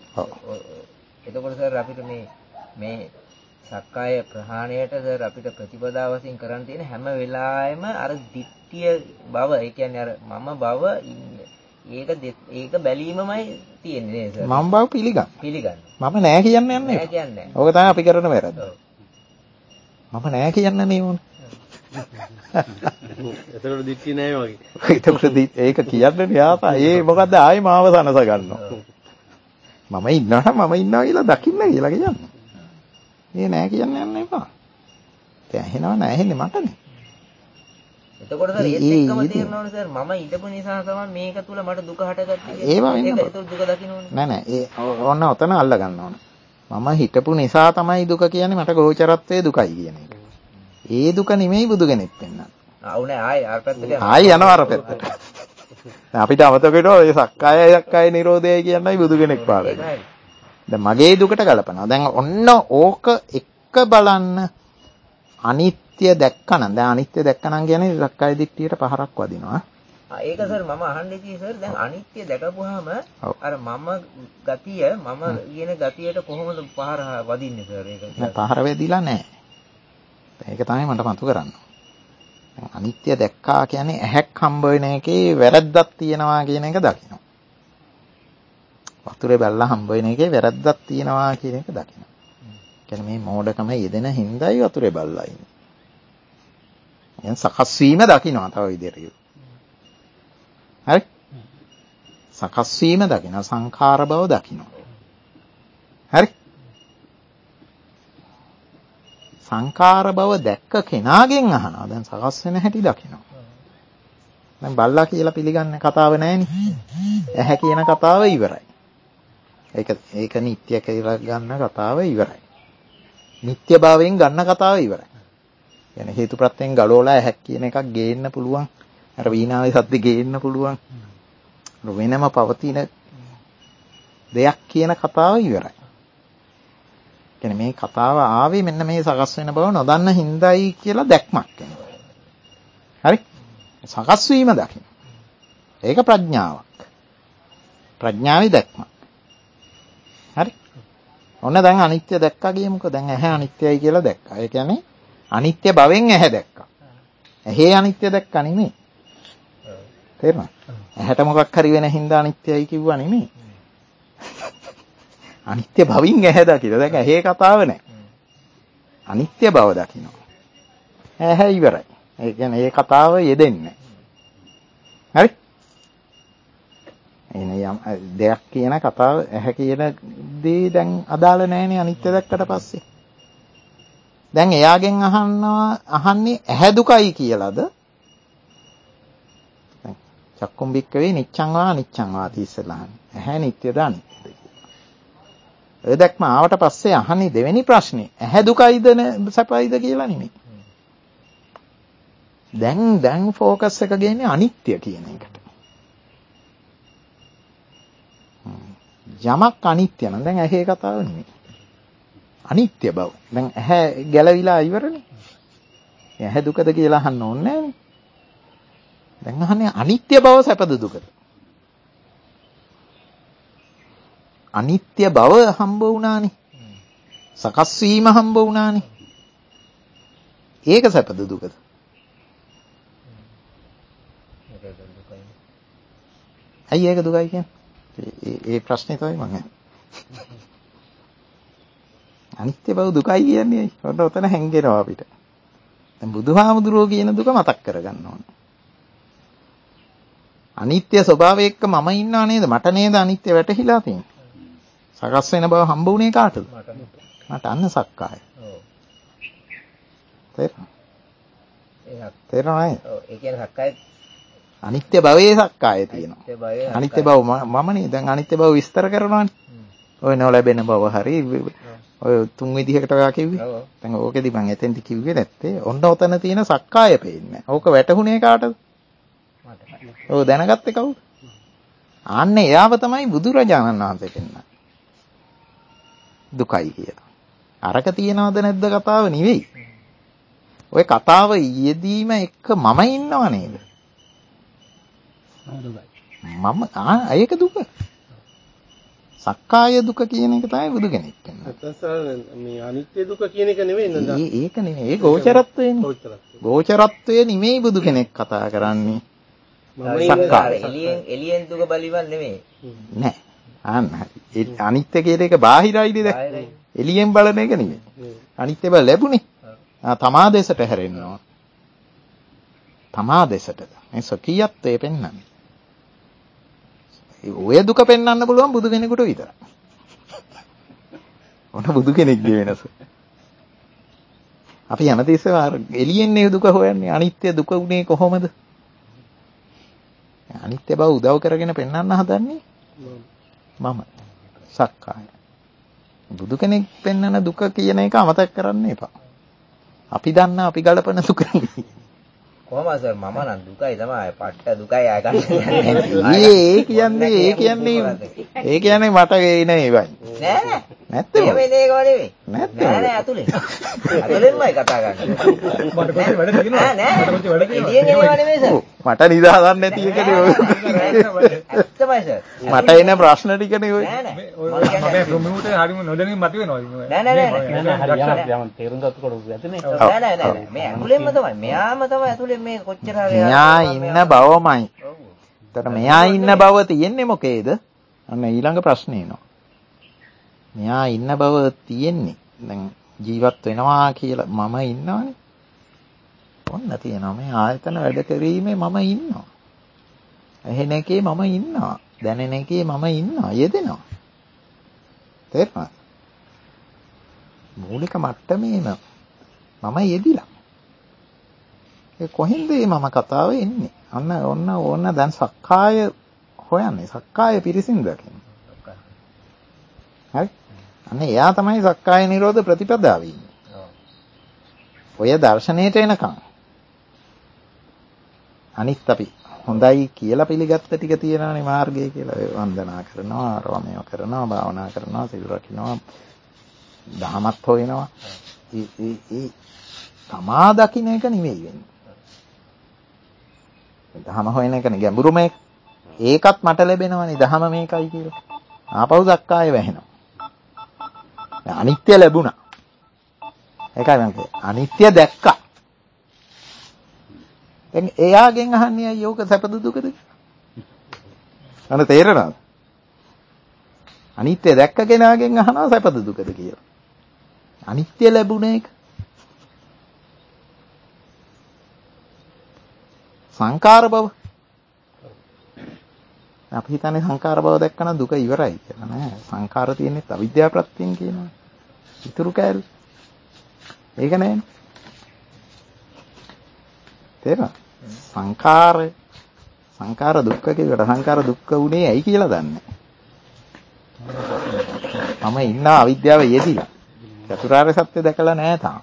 සර් අපිට මේ සක්කාය ප්‍රහාණයට සර් අපිට ප්‍රතිපදාව වශයෙන් කරන්න තියෙන හැම වෙලාවෙම අර දිට්ඨිය බව ඒ කියන්නේ අර මම බව ඒක බැලීමමයි තියෙන්නේ නේද සර්? මම බව පිළිගන්න. මම නෑ කියන්න යන්නේ. නෑ කියන්නේ. ඕක තමයි අපි කරන වැරද්ද. මම නෑ කියන්න නේ ඕන. එතකොට දිට්ඨිය නෑ වගේ. එතකොට ඒක කියන්නේ යාපා. ඒ මොකද්ද ආයේ මාව සනස ගන්නවා. මම ඉන්නවා කියලා දකින්න කියලා කියන්නේ. මේ නෑ කියන්න යන්න එපා. දැන් ඇහෙනව නෑ ඇහෙන්නේ මටනේ. එතකොට සර් ඒත් එක්කම තේරෙනවනේ සර් මම ඉඳපු නිසා තමයි මේක තුල මට දුක හටගත්තේ කියලා. ඒක දුක දකින්න ඕනේ. නෑ ඒ ඔන්න ඔතන අල්ල ගන්න ඕන. මම හිතපු නිසා තමයි දුක කියන්නේ මට ගෝචරත්වයේ දුකයි කියන එක. ඒ දුක නෙමෙයි බුදු කෙනෙක් වෙන්න. ආවුනේ ආයි පැත්තට ආයි යනවා අර පැත්තට. දැන් අපිට අමතකෙට ඔය සක්කාය නිරෝධයයි කියන්නයි බුදු කෙනෙක් පාඩන්නේ. දැන් මගේ දුකට ගලපනවා. දැන් ඔන්න ඕක එක බලන්න අනිත්‍ය දැක්කනම් දැන් අනිත්‍ය දැක්කනම් කියන්නේ සක්කාය දිට්ඨියට පහරක් වදිනවා. ඒක සර් මම අහන්නේ කී සර් දැන් අනිත්‍ය දැකපුවාම අර මම ගතිය මම කියන ගතියට කොහොමද පහර වදින්නේ සර් ඒක? නෑ පහර වැදිලා නෑ. ඒක තමයි මට මතු කරන්න. අනිත්‍ය දැක්කා කියන්නේ ඇහැක් හම්බ වෙන එකේ වැරද්දක් තියෙනවා කියන එක දකිනවා. වතුරේ බැලලා හම්බ වෙන එකේ වැරද්දක් තියෙනවා කියන එක දකිනවා. කියන්නේ මේ මෝඩකම යෙදෙන හින්දායි වතුරේ බල්ලා ඉන්නේ. එහෙනම් සකස් වීම දකිනවා තව විදිහට. හරි? සකස් වීම දකිනවා සංඛාර බව දකිනවා. හරි? සංඛාර බව දැක්ක කෙනාගෙන් අහනවා. දැන් සකස් වෙන හැටි දකිනවා. දැන් බල්ලා කියලා පිළිගන්න කතාව නැහෙනේ. ඇහැ කියන කතාව ඉවරයි. ඒක නිට්ටය කියලා ගන්න කතාව ඉවරයි. නිට්ටය භාවයෙන් ගන්න කතාව ඉවරයි. يعني හේතුප්‍රත්‍යයෙන් ගලවලා ඇහැක් කියන එකක් ගේන්න පුළුවන්. අර වීණාවේ සද්ද ගේන්න පුළුවන්. වෙනම පවතින දෙයක් කියන කතාව ඉවරයි. කියන්නේ මේ කතාව ආවේ මෙන්න මේ සකස් වෙන බව නොදන්න හින්දායි කියලා දැක්මක් එනවා. හරි? සකස් වීම දකින්න. ඒක ප්‍රඥාවක්. ප්‍රඥාවේ දැක්මක්. හරි? ඔන්න දැන් අනිත්‍ය දැක්කා කියමුකෝ. දැන් ඇහැ අනිත්‍යයි කියලා දැක්කා. ඒ කියන්නේ අනිත්‍ය භවෙන් ඇහැ දැක්කා. ඇහි අනිත්‍ය දැක්කා නෙමෙයි. තේරුණා? ඇහැට මොකක් හරි වෙන හින්දා අනිත්‍යයි කිව්වා නෙමෙයි. අනිත්‍ය භවින් ඇහැ දකින්න. දැන් ඇහි කතාව නැහැ. අනිත්‍ය බව දකින්න. ඇහැ ඉවරයි. ඒ කියන්නේ මේ කතාව යෙදෙන්නේ නැහැ. හරි? එනේ යම් දෙයක් කියන කතාව ඇහැ කියන දේ දැන් අදාළ නැහැනේ අනිත්‍ය දැක්කට පස්සේ. දැන් එයාගෙන් අහන්නේ ඇහැ දුකයි කියලාද? දැන් චක්කුම් බික්කවේ නිච්ඡං වා අනිච්ඡං වාති ඉස්සලා අහන්නේ. ඇහැ නිට්ටයද අනිත්‍යද කියලා. ඒ දැක්ම ආවට පස්සේ අහන්නේ දෙවෙනි ප්‍රශ්නේ ඇහැ දුකයිද සැපයිද කියලා නෙමෙයි. දැන් ફોකස් එක ගන්නේ අනිත්‍ය කියන එකට. යමක් අනිත්‍ය නම් දැන් ඇහි කතාව නෙමෙයි. අනිත්‍ය බව. දැන් ඇහැ ගැලවිලා ඉවරනේ. ඇහැ දුකද කියලා අහන්න ඕනේ නෑනේ. දැන් අහන්නේ අනිත්‍ය බව සැපද දුකද? අනිත්‍ය බව හම්බ වුණානේ. සකස් වීම හම්බ වුණානේ. ඒක සැපද දුකද? ඇයි ඒක දුකයි කියන්නේ? ඒ ප්‍රශ්නේ තමයි මම අහන්නේ. අනිත්‍ය බව දුකයි කියන්නේ ඇයි? ඔතන හැංගෙනවා අපිට. දැන් බුදුහාමුදුරුවෝ කියන දුක මතක් කරගන්න ඕනේ. අනිත්‍ය ස්වභාවය එක්ක මම ඉන්නා නේද? මට නේද අනිත්‍ය වැටහිලා තියෙන්නේ. සකස් වෙන බව හම්බ වුණේ කාටද? මට අන්න සක්කාය. තේරෙනවද? ඒ කියන්නේ සක්කාය අනිත්‍ය භවයේ සක්කාය තියෙනවා. අනිත්‍ය භව මමනේ දැන් අනිත්‍ය භව විස්තර කරනවානේ. ඔය නොලැබෙන බව හරි ඔය තුන් විදිහකට ඔයා කිව්වේ. දැන් ඕකෙදි මම එතෙන්දි කිව්වේ නැත්තේ ඔන්න ඔතන තියෙන සක්කාය පේන්නේ. ඕක වැටහුනේ කාටද? ඔව් දැනගත්තේ කවුද? ආන්නේ එයාව තමයි බුදුරජාණන් වහන්සේ පෙන්නන්නේ. දුකයි කියලා. අරක තියනවද නැද්ද කතාව නෙවෙයි. ඔය කතාව යෙදීම එක්ක මම ඉන්නව නේද? මම ඒක දුක. සක්කාය දුක කියන එක තමයි බුදු කෙනෙක් කියන්නේ. මේ අනිත්‍ය දුක කියන එක නෙවෙයි නේද? ඒක නෙවෙයි. ඒ ගෝචරත්වයනේ. ගෝචරත්වය නෙමෙයි බුදු කෙනෙක් කතා කරන්නේ. සක්කාය එළියෙන් දුක බලීමක් නෙමෙයි. නෑ. අන්න හරි. අනිත්‍ය කියන එක බාහිරයිනේ දැන්. එළියෙන් බලන එක නෙමෙයි. අනිත්‍ය බව ලැබුණේ. තමා දෙසට හැරෙන්නවා. තමා දෙසට. මේ සකියත්වය පෙන්වන්නේ. ඔය දුක පෙන්වන්න පුළුවන් බුදු කෙනෙකුට විතරයි. ඔන්න බුදු කෙනෙක්ගේ වෙනස. අපි හැමතිස්සෙම එළියෙන් මේ දුක හොයන්නේ අනිත්‍ය දුක උනේ කොහොමද? අනිත්‍ය බව උදව් කරගෙන පෙන්වන්න හදන්නේ මම. සක්කාය. බුදු කෙනෙක් පෙන්වන දුක කියන එක අමතක කරන්න එපා. අපි දන්න අපි ගලපන දුක නෙවෙයි. කොහොමද සර් මම නම් දුකයි තමයි පට්ට දුකයි ආය ගන්න. ඒ කියන්නේ මට එන ඒවයි. නෑ නැත්තේ මේ මේක නෙවෙයි. නෑ අතුලෙන්මයි කතා කරන්නේ. මට කොච්චර වැඩ තියෙනවද? මට කොච්චර වැඩ තියෙනවද? එළියෙන් එනවා නෙවෙයි සර්. මට නිදාගන්න නැති එකනේ ඔය. ඇත්තමයි සර්. මට එන ප්‍රශ්න ටිකනේ ඔය. මම ප්‍රොමියුටර් හරිම නොදැනීම මත වෙනවා. නෑ. තේරුම් ගත්ත කොට ඇතනේ. නෑ. මේ ඇතුලෙන්ම තමයි. මෙයාම තමයි ඇතුලෙන් මේ කොච්චර හරි මෙයා ඉන්න බවමයි. එතකොට මෙයා ඉන්න බව තියෙන්නේ මොකේද? අන්න ඊළඟ ප්‍රශ්නේ එනවා. මෙයා ඉන්න බව තියෙන්නේ. දැන් ජීවත් වෙනවා කියලා මම ඉන්නවනේ. ඔන්න තියෙනවා මේ ආයතන වැඩ කිරීමේ මම ඉන්නවා. ඇහෙන එකේ මම ඉන්නවා. දැනෙන එකේ මම ඉන්නවා. යෙදෙනවා. තේරුණාද? මූලික මට්ටමේම මම යෙදිලා. ඒ කොහෙන්ද මම කතාව එන්නේ? ඔන්න දැන් සක්කාය හොයන්නේ. සක්කාය පිරිසින් දකින්න. හරි? අන්න එයා තමයි සක්කාය නිරෝධ ප්‍රතිපදාවේ ඉන්නේ. ඔය දර්ශනයට එනකම් අනිත් අපි හොඳයි කියලා පිළිගත්ත ටික තියෙනවානේ මාර්ගය කියලා. ඒ වන්දනා කරනවා, ආරවමය කරනවා, භාවනා කරනවා, සිල් රකින්නවා, දහමත් හොයනවා. ඒ තමා දකින්න එක නෙවෙයි වෙන්නේ. දහම හොයන එකනේ ගැඹුරුම එක. ඒකත් මට ලැබෙනවනේ දහම මේකයි කියලා. ආපහු සක්කාය වැහෙනවා. අනිත්‍ය ලැබුණා. ඒකයි මම කියන්නේ. අනිත්‍ය දැක්කා. දැන් එයාගෙන් අහන්නේ අය යෝක සැපද දුකද? අන්න තේරෙනවද? අනිත්‍ය දැක්ක කෙනාගෙන් අහනවා සැපද දුකද කියලා. අනිත්‍ය ලැබුණ එක. සංකාර බව. අපි හිතන්නේ සංකාර බව දැක්කම දුක ඉවරයි කියලා නෑ. සංකාර තියෙන්නේ අවිද්‍යාව ප්‍රත්‍යයෙන් කියනවා. ඉතුරු කෑල්ල. ඒක නෑනේ. තේරෙනවද? සංකාර දුක්ඛ කියලාට සංකාර දුක්ඛ උනේ ඇයි කියලා දන්නේ. මම ඉන්න අවිද්‍යාව යෙදිලා. චතුරාර්ය සත්‍ය දැකලා නෑ තාම.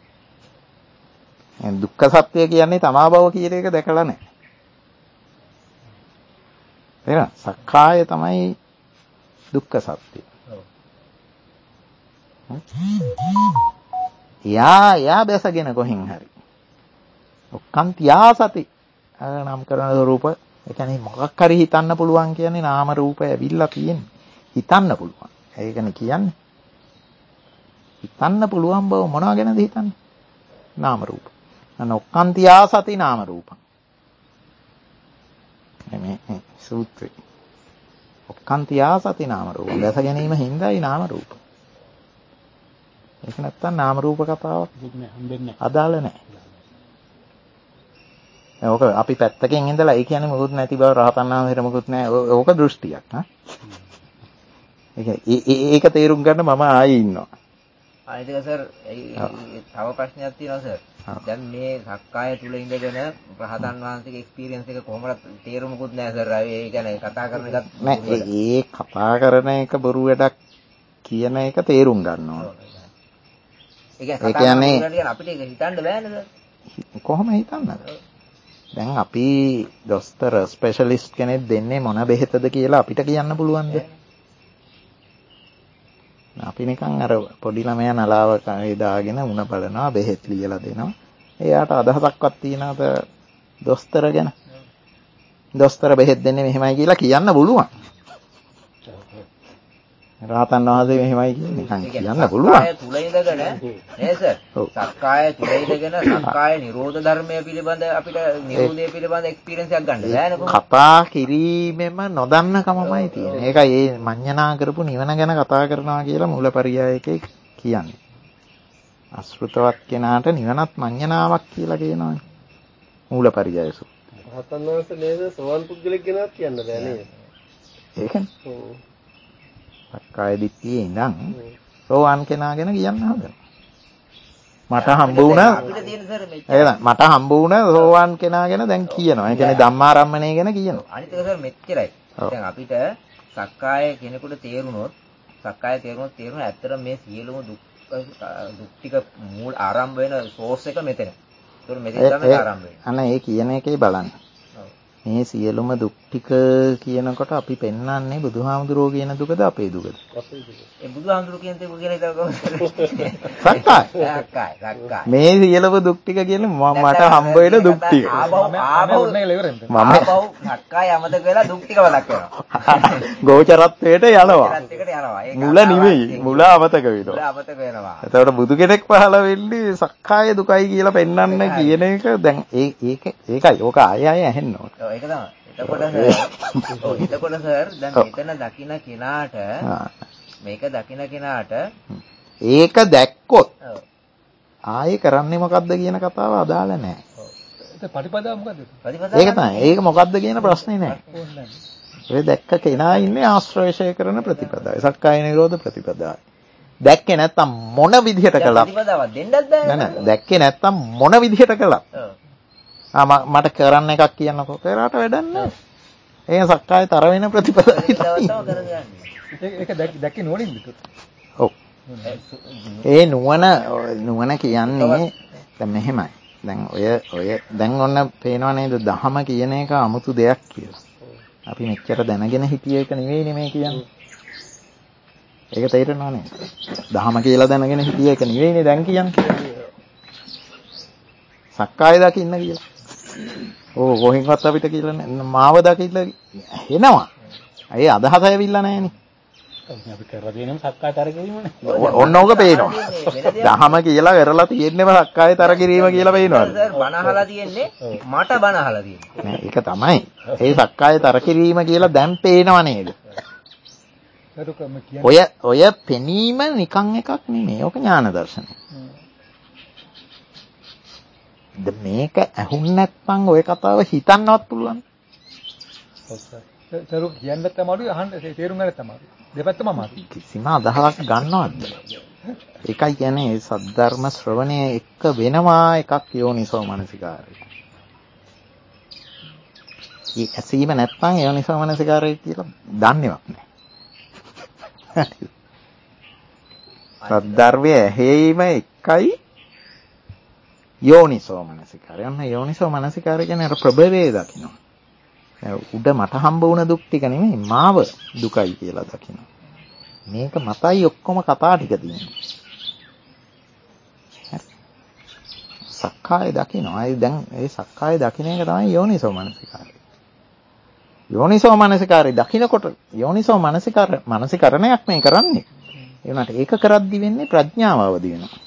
දුක්ඛ සත්‍ය කියන්නේ තමා බව කියන එක දැකලා නෑ. එහෙනම් සක්කාය තමයි දුක්ඛ සත්‍ය. යා බැසගෙන කොහෙන් හරි. ඔක්කාන්තියා සති නම් කරන රූප ඒ කියන්නේ මොකක් හරි හිතන්න පුළුවන් කියන්නේ නාම රූප ඇවිල්ලා තියෙන්නේ. හිතන්න පුළුවන්. ඒකනේ කියන්නේ. හිතන්න පුළුවන් බව මොනවා ගැනද හිතන්නේ? නාම රූප. ඔක්කාන්තියා සති නාම රූපං. මේ සූත්‍රය ඔක්කාන්තියා සති නාම රූප. දැස ගැනීම හින්දායි නාම රූප. ඒක නැත්තම් නාම රූප කතාවක් අදාළ නැහැ. ඕක අපි පැත්තකින් ඉඳලා ඒ කියන්නේ මොකුත් නැති බව රහතන් වහන්සේට මොකුත් නැහැ. ඕක දෘෂ්ටියක්. ඒක තේරුම් ගන්න මම ආයේ ඉන්නවා. අනිත් එක සර් තව ප්‍රශ්නයක් තියෙනවා සර්. දැන් මේ සක්කාය තුල ඉඳගෙන රහතන් වහන්සේගේ එක්ස්පීරියන්ස් එක කොහොමද තේරුමුකුත් නැහැ සර්. ඒ කියන්නේ කතා කරන එකත් නෑ. ඒ කතා කරන එක බොරු වැඩක් කියන එක තේරුම් ගන්න ඕන. ඒ කියන්නේ අපිට ඒක හිතන්න බෑනේ සර්. කොහොම හිතන්නද? දැන් අපි දොස්තර ස්පෙෂලිස්ට් කෙනෙක් දෙන්නේ මොන බෙහෙතද කියලා අපිට කියන්න පුළුවන්ද? අපි නිකන් අර පොඩි ළමයා නලාව දාගෙන උණ බලනවා බෙහෙත් ලියලා දෙනවා. එයාට අදහසක්වත් තියනවද දොස්තර ගැන? දොස්තර බෙහෙත් දෙන්නේ මෙහෙමයි කියලා කියන්න පුළුවන්. රහතන් වහන්සේ මෙහෙමයි කියන්නේ නිකන් කියන්න පුළුවන්. සක්කාය තුල ඉඳගෙන නේද සර්? සක්කාය තුල ඉඳගෙන සක්කාය නිරෝධ ධර්මය පිළිබඳ අපිට නිරෝධය පිළිබඳ එක්ස්පීරියන්ස් එකක් ගන්න බෑනේ කොහොමද? කතා කිරීමෙම නොදන්නකමමයි තියෙන්නේ. ඒකයි මේ මඤ්ඤණා කරපු නිවන ගැන කතා කරනවා කියලා මූලපරියායකේ කියන්නේ. අශෘතවත් කෙනාට නිවනත් මඤ්ඤණාවක් කියලා කියනවානේ. මූලපරියායසු. රහතන් වහන්සේ නේද සෝවන් පුද්ගලෙක් ගැනවත් කියන්න බෑ නේද? ඒකනේ. සක්කාය දිට්ඨියේ ඉඳන් සෝවාන් කෙනා ගැන කියන්න හදනවා. මට හම්බ වුණා මට හම්බ වුණා සෝවාන් කෙනා ගැන දැන් කියනවා. ඒ කියන්නේ ධම්මාරම්මණය ගැන කියනවා. අනිත් එක සර් මෙච්චරයි. දැන් අපිට සක්කාය කෙනෙකුට තේරුණොත් තේරුණ ඇත්තට මේ සියලුම දුක් ටික මූල ආරම්භ වෙන සෝස් එක මෙතන. ඒතකොට මෙතන තමයි ආරම්භ වෙන්නේ. අන්න ඒ කියන එකේ බලන්න. මේ සියලුම දුක් ටික කියනකොට අපි පෙන්වන්නේ බුදුහාමුදුරුවෝ කියන දුකද අපේ දුකද? ඒ බුදුහාමුදුරුවෝ කියන දේ කියන එක සක්කාය. මේ සියලුම දුක් ටික කියන්නේ මට හම්බ වෙන දුක් ටික. ආපහු සක්කාය අමතක වෙලා දුක් ටික මතක් වෙනවා. ගෝචරත්වයට යනවා. මුල නෙවෙයි මුල අමතක වෙනවා. එතකොට බුදු කෙනෙක් පහළ වෙන්නේ සක්කාය දුකයි කියලා පෙන්වන්න කියන එක දැන් ඒකයි. ඕක ආයෙ ඇහෙන්න ඕන. ඒක තමයි. එතකොට සර් දැන් මෙතන දකින්න කෙනාට මේක දකින්න කෙනාට ඒක දැක්කොත් ආයේ කරන්නේ මොකද්ද කියන කතාව අදාළ නැහැ. ඒක ප්‍රතිපදාව මොකද්ද? ඒක තමයි. ඒක මොකද්ද කියන ප්‍රශ්නේ නැහැ. ඔය දැක්ක කෙනා ඉන්නේ ආශ්‍රයශය කරන ප්‍රතිපදාවේ. සක්කාය නිරෝධ ප්‍රතිපදාවේ. දැක්කේ නැත්තම් මොන විදිහට කළත් ප්‍රතිපදාවක් දෙන්නත් බෑ. නෑ දැක්කේ නැත්තම් මොන විදිහට කළත් මට කරන්න එකක් කියන්නකෝ කරාට වැඩක් නැහැ. ඒක සක්කාය තර වෙන ප්‍රතිපදාවයි. ඒක දැක්කේ නෝනින්ද? ඔව්. ඒ නුවණ කියන්නේ දැන් මෙහෙමයි. දැන් ඔය දැන් ඔන්න පේනව නේද දහම කියන එක 아무තු දෙයක් කියලා. අපි මෙච්චර දැනගෙන හිටිය එක නෙවෙයිනේ මේ කියන්නේ. ඒක තේරෙනව නේද? දහම කියලා දැනගෙන හිටිය එක නෙවෙයිනේ දැන් කියන්නේ. සක්කාය දකින්න කියලා. කොහෙන්වත් අපිට කියලා මාව දකින්න එනවා. ඒ අදහස ඇවිල්ලා නැහෙනේ. අපි කරලා තියෙනම සක්කාය තර කිරීමනේ. ඔන්න ඕක පේනවා. දහම කියලා කරලා තියෙන්නේම සක්කාය තර කිරීම කියලා පේනවා. සර් බණ අහලා තියෙන්නේ මට බණ අහලා තියෙන්නේ. නෑ ඒක තමයි. ඒ සක්කාය තර කිරීම කියලා දැන් පේනව නේද? ඔය පෙනීම නිකන් එකක් නෙමෙයි. ඕක ඥාන දර්ශනය. මේක ඇහුන් නැත්නම් ඔය කතාව හිතන්නවත් පුළුවන්. ඒක කියන්නත් අමාරුයි අහන්න තේරුම් ගන්නත් අමාරුයි. දෙපැත්තම අමාරුයි. කිසිම අදහසක් ගන්නවද? ඒකයි කියන්නේ සද්ධර්ම ශ්‍රවණය එක්ක වෙනවා එකක් යෝනිසෝ මනසිකාරය. ඒ ඇසීම නැත්නම් යෝනිසෝ මනසිකාරය කියලා දන්නේවත් නැහැ. සද්ධර්මයේ ඇහිීම එකයි යෝනිසෝ මනසිකාරය. ඔන්න යෝනිසෝ මනසිකාරය කියන්නේ අර ප්‍රබලයේ දකින්න. උඩ මට හම්බ වුණ දුක් ටික නෙමෙයි මාව දුකයි කියලා දකින්න. මේක මතයි ඔක්කොම කතා ටික තියෙන්නේ. සක්කාය දකින්න. අය දැන් ඒ සක්කාය දකින්න එක තමයි යෝනිසෝ මනසිකාරය. යෝනිසෝ මනසිකාරය දකින්නකොට යෝනිසෝ මනසිකරණයක් මේ කරන්නේ. ඒ වුණාට ඒක කරද්දි වෙන්නේ ප්‍රඥාව අවදි වෙනවා.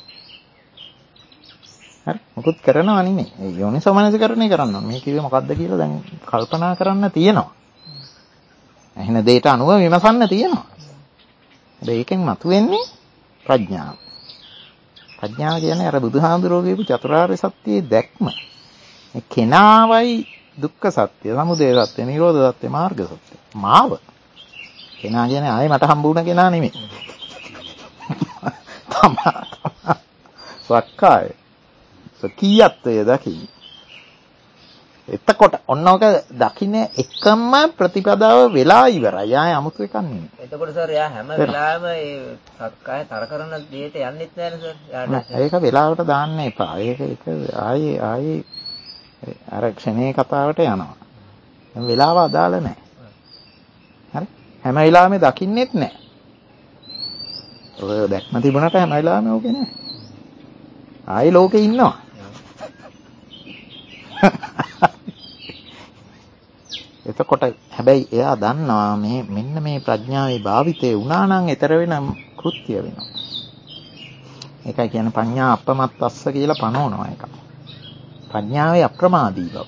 හරි මොකුත් කරනවා නෙමෙයි. ඒ යෝනිසෝ මනසිකරණය කරනවා. මේ කිව්වේ මොකද්ද කියලා දැන් කල්පනා කරන්න තියෙනවා. ඇහෙන දෙයට අනුව විමසන්න තියෙනවා. ඒකෙන් මතුවෙන්නේ ප්‍රඥාව. ප්‍රඥාව කියන්නේ අර බුදුහාමුදුරුවෝ කියපු චතුරාර්ය සත්‍යයේ දැක්ම. මේ කෙනාවයි දුක්ඛ සත්‍ය, සමුදය සත්‍ය, නිරෝධ සත්‍ය, මාර්ග සත්‍ය. මාව. කෙනා කියන්නේ ආයේ මට හම්බ වුණ කෙනා නෙමෙයි. සක්කාය. සකියත්වය දකින්න. එතකොට ඔන්නෝක දකින්න එකම ප්‍රතිපදාව වෙලා ඉවරයි. ආයේ 아무තු එකක් නෙමෙයි. එතකොට සර් යා හැම වෙලාවෙම ඒ සක්කාය තර කරන දෙයට යන්නෙත් නැහැ නේද සර්? ඒක වෙලාවට දාන්න එපා. ඒක ආයේ අර ක්ෂණේ කතාවට යනවා. දැන් වෙලාව අදාළ නැහැ. හරි? හැම වෙලාවෙම දකින්නෙත් නැහැ. ඔය දැක්ම තිබුණාට හැම වෙලාවෙම ඕකේ නැහැ. ආයේ ලෝකේ ඉන්නවා. එතකොට හැබැයි එයා දන්නවා මෙන්න මේ ප්‍රඥාවේ භාවිතේ වුණා නම් ඊතර වෙන කෘත්‍ය වෙනවා. ඒකයි කියන්නේ පඤ්ඤා අපමත්තස්ස කියලා පනවනවා එක. ප්‍රඥාවේ අප්‍රමාදී බව.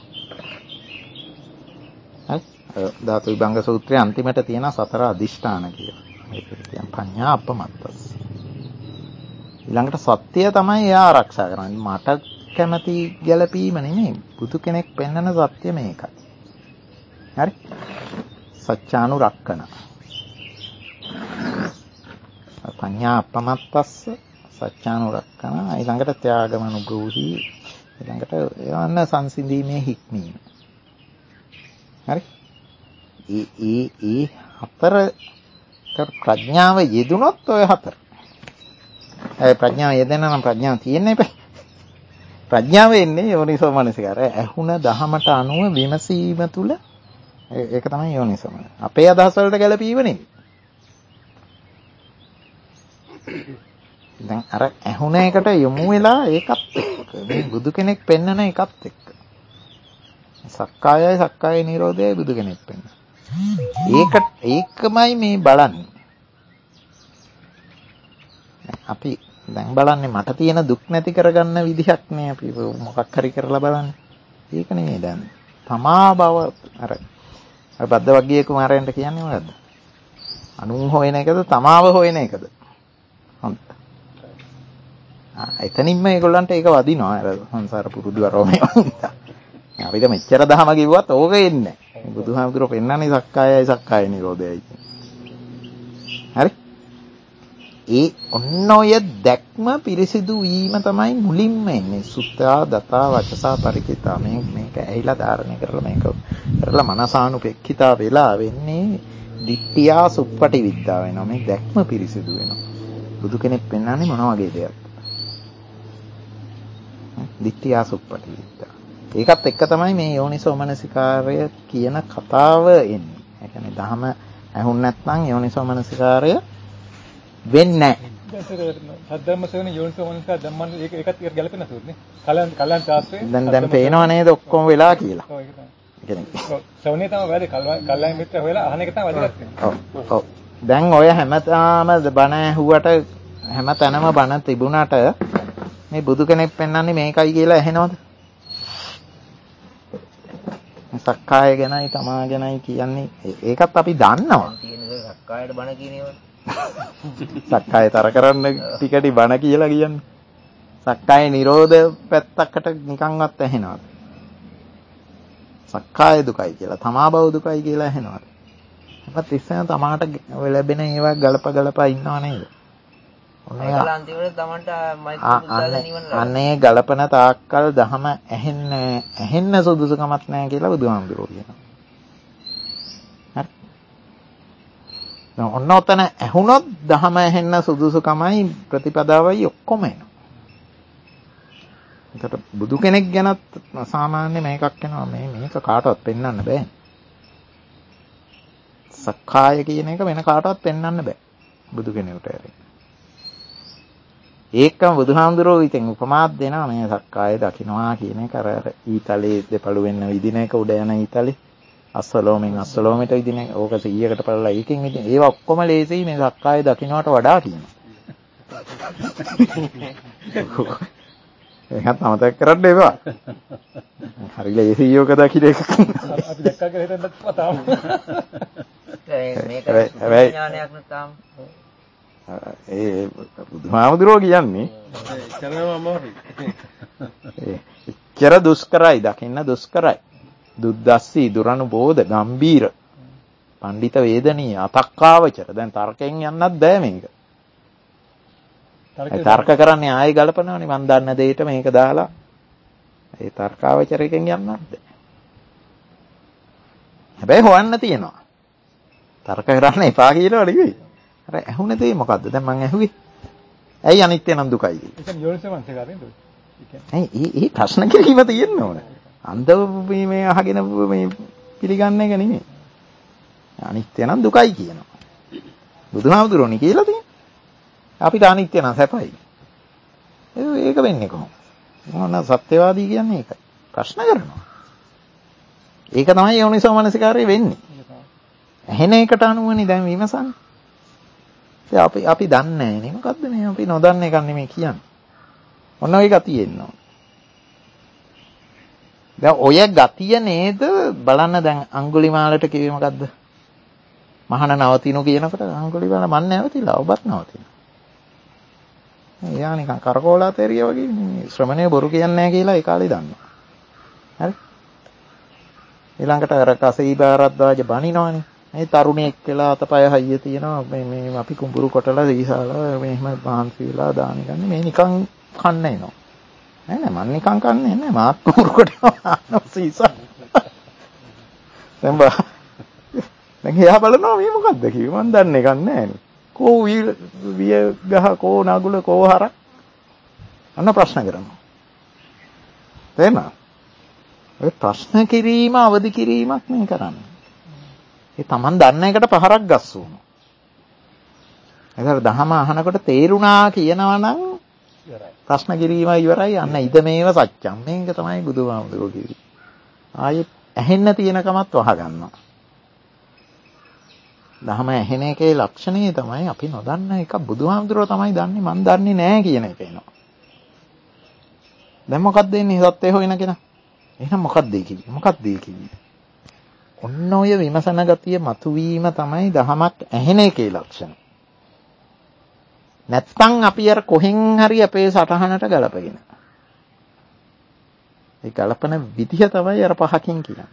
හරි? ධාතු විභංග සූත්‍රයේ අන්තිමට තියෙන සතර අදිෂ්ඨාන කියලා. ඒක කියන්නේ පඤ්ඤා අපමත්තස්ස. ඊළඟට සත්‍ය තමයි එයා ආරක්ෂා කරන්නේ. මට කැමති ගැළපීම නෙමෙයි. බුදු කෙනෙක් පෙන්වන සත්‍ය මේකයි. හරි? සත්‍යානුරක්කන. පඤ්ඤා අපමත්තස්ස සත්‍යානුරක්කන. ඊළඟට ත්‍යාගමනුග්‍රෝහි. ඊළඟට යන්න සංසිඳීමේ හික්මීම. හරි? ඒ හතර ප්‍රඥාව යෙදුනොත් ඔය හතර. ඒ ප්‍රඥාව යෙදෙන නම් ප්‍රඥාව තියෙන්නේ බෑ. ප්‍රඥාව එන්නේ යෝනිසෝ මනසිකාරය. ඇහුණ දහමට අනුව විමසීම තුල ඒක තමයි යෝනිසෝ. අපේ අදහස් වලට ගැලපීම නෙවෙයි. දැන් අර ඇහුණ එකට යොමු වෙලා ඒකත් එක්ක මේ බුදු කෙනෙක් පෙන්නන එකත් එක්ක. සක්කාය නිරෝධයයි බුදු කෙනෙක් පෙන්නන. ඒකමයි මේ බලන්නේ. අපි දැන් බලන්නේ මට තියෙන දුක් නැති කරගන්න විදිහක් නේ අපි මොකක් හරි කරලා බලන්නේ. ඒක නෙමෙයි දැන්. තමා බව අර බද්ද වර්ගීය කුමාරයන්ට කියන්නේ මොකද්ද? අනුන් හොයන එකද තමාව හොයන එකද? හොඳ. එතනින්ම ඒගොල්ලන්ට ඒක වදිනවා අර සංසාර පුරුදු අරෝමේ වුණා. අපිට මෙච්චර දහම කිව්වත් ඕක එන්නේ නැහැ. බුදුහාමුදුරුවෝ පෙන්නන්නේ සක්කාය නිරෝධයයි. හරි? ඒ ඔන්න ඔය දැක්ම පිරිසිදු වීම තමයි මුලින්ම එන්නේ. සුත්තා දතා වචසා පරිකිතා. මේක ඇහිලා ධාරණය කරලා මේක කරලා මනසානුපෙක්ඛිතා වෙලා වෙන්නේ දිට්ඨියා සුප්පටි විද්දා වෙනවා. මේ දැක්ම පිරිසිදු වෙනවා. බුදු කෙනෙක් පෙන්වන්නේ මොන වගේ දෙයක්ද? දිට්ඨියා සුප්පටි විද්දා. ඒකත් එක්ක තමයි මේ යෝනිසෝ මනසිකාරය කියන කතාව එන්නේ. ඒ කියන්නේ ධහම ඇහුන් නැත්නම් යෝනිසෝ මනසිකාරය වෙන්නේ නැහැ. සද්ධර්ම සේන යෝනිසෝ මනසිකාර ධම්මන් ඒකත් ගැලපෙන සූත්‍රනේ. කලයන් ශාස්ත්‍රයේ දැන් පේනව නේද ඔක්කොම වෙලා කියලා. ඔව් ඒක තමයි. ශ්‍රවණේ තමයි වැඩි කල්යන් මිත්‍ර හොයලා අහන එක තමයි වැඩිවත් වෙන්නේ. ඔව්. දැන් ඔය හැමතාම බණ ඇහුවට හැම තැනම බණ තිබුණාට මේ බුදු කෙනෙක් පෙන්වන්නේ මේකයි කියලා ඇහෙනවද? සක්කාය ගැනයි තමා ගැනයි කියන්නේ ඒකත් අපි දන්නවා. තියෙන සක්කායට බණ කියනේවනේ. සක්කාය තර කරන්න ටිකටි බණ කියලා කියන්නේ. සක්කාය නිරෝධ පැත්තකට නිකන්වත් ඇහෙනවද? සක්කාය දුකයි කියලා, තමා බව දුකයි කියලා ඇහෙනවද? අපත් ඉස්සෙන් තමාට ලැබෙන ඒවා ගලප ඉන්නව නේද? අනේ ගලපන තාක්කල් දහම ඇහෙන්න සුදුසුකමක් නැහැ කියලා බුදුහාමුදුරුවෝ කියනවා. හරි. ඔන්න ඔතන ඇහුනොත් දහම ඇහෙන්න සුදුසුකමයි ප්‍රතිපදාවයි ඔක්කොම එනවා. ඒකට බුදු කෙනෙක් ගැනත් සාමාන්‍ය මේකක් එනවා මේක කාටවත් පෙන්වන්න බෑ. සක්කාය කියන එක වෙන කාටවත් පෙන්වන්න බෑ බුදු කෙනෙකුට ඇරෙන්න. ඒකම බුදුහාමුදුරුවෝ ඉතින් උපමාත් දෙනවා මේ සක්කාය දකින්නවා කියන එක අර ඊතලේ දෙපළු වෙන්න විදින එක උඩ යන ඊතලේ අස්සලෝමෙට විදින එක ඕක 100කට පළලා ඒකෙන් විදින ඒවා ඔක්කොම ලේසියි මේ සක්කාය දකින්නට වඩා කියනවා. ඒකත් අමතක කරන්න එපා. හරි ලේසියි ඕක දකින්න එක. අපි දැක්කා කියලා හිතන්නත් පතාව. ඥානයක් නැතාම ඒ බුදුහාමුදුරුවෝ කියන්නේ එච්චර දුෂ්කරයි, දකින්න දුෂ්කරයි. දුද්දස්සී දුරණු බෝධ ගම්බීර පණ්ඩිත වේදනීය අතක්කාවචර. දැන් තර්කයෙන් යන්නත් බෑ මේක. තර්ක කරන්නේ ආයෙ ගලපනවනේ මන් දන්න දෙයට මේක දාලා. ඒ තර්කාවචරයෙන් යන්නත් බෑ. හැබැයි හොයන්න තියෙනවා. තර්ක කරන්න එපා කියලා නෙවෙයි. අර ඇහුණ දේ මොකද්ද? දැන් මං ඇහුවේ. ඇයි අනිත්‍ය නම් දුකයි කියන්නේ? ඒක යෝනිසමංසකාරයෙන්ද? ඒ ප්‍රශ්න කිරීම තියෙන්න ඕන. අන්ධව මේ අහගෙන මේ පිළිගන්න එක නෙමෙයි. අනිත්‍ය නම් දුකයි කියනවා. බුදුහාමුදුරෝනි කියලා තියෙනවා. අපිට අනිත්‍ය නම් සැපයි. ඒක වෙන්නේ කොහොමද? මොන සත්‍යවාදී කියන්නේ ඒකයි. ප්‍රශ්න කරනවා. ඒක තමයි යෝනිසමනසිකාරය වෙන්නේ. ඇහෙන එකට අනුවනේ දැන් විමසන්නේ. අපි දන්නේ නැහැ නේ මොකද්ද මේ අපි නොදන්න එකක් නෙමෙයි කියන්නේ. ඔන්න ඔය ගතිය එන්න ඕන. දැන් ඔය ගතිය නේද බලන්න දැන් අඟුලිමාලට කිව්වේ මොකද්ද? මහාන නවතිනු කියනකොට අඟුලිමාල මන් නැවතිලා ඔබත් නවතිනවා. එයා නිකන් කරකෝලා තෙරිය වගේ මේ ශ්‍රමණය බොරු කියන්නේ නැහැ කියලා ඒ කාලේ දන්නවා. හරි? ඊළඟට අර කසීබාරද්දාජ බණිනවනේ. මේ තරුණයෙක් කියලා අතපය හයිය තියෙනවා මේ අපි කුඹුරු කොටලා දීසාලා මෙහෙම මහන්සි වෙලා දාන ගන්න මේ නිකන් කන්න එනවා. නෑ මම නිකන් කන්නේ නෑ මාත් කුඹුරු කොටලා සීසා. දැන් එයා බලනවා මේ මොකද්ද කිව්ව මන් දන්නේ කන්නේ නෑනේ. කෝ විය ගහ කෝ නගුල කෝ හරක් අන්න ප්‍රශ්න කරනවා. තේරුණා? ඔය ප්‍රශ්න කිරීම අවදි කිරීමක් නේ කරන්නේ. ඒ Taman දන්න එකට පහරක් ගස්සුවම. ඒකට දහම අහනකොට තේරුණා කියනවා නම් ප්‍රශ්න කිරීම ඉවරයි. අන්න ඉද මේව සත්‍යම්. මේක තමයි බුදුහාමුදුරුවෝ කිව්වේ. ආයෙත් ඇහෙන්න තියෙනකමත් වහ ගන්නවා. දහම ඇහෙන එකේ ලක්ෂණය තමයි අපි නොදන්න එක බුදුහාමුදුරුවෝ තමයි දන්නේ මන් දන්නේ නැහැ කියන එක එනවා. දැන් මොකක්ද එන්නේ සත්‍ය හොයන කෙනා? එහෙනම් මොකක්ද ඒ කිව්වේ? මොකක්ද ඒ කිව්වේ? ඔන්න ඔය විමසන ගතිය මතුවීම තමයි දහමක් ඇහෙන එකේ ලක්ෂණ. නැත්තම් අපි අර කොහෙන් හරි අපේ සටහනට ගලපගෙන. ඒ ගලපන විදිහ තමයි අර පහකින් කියන්නේ.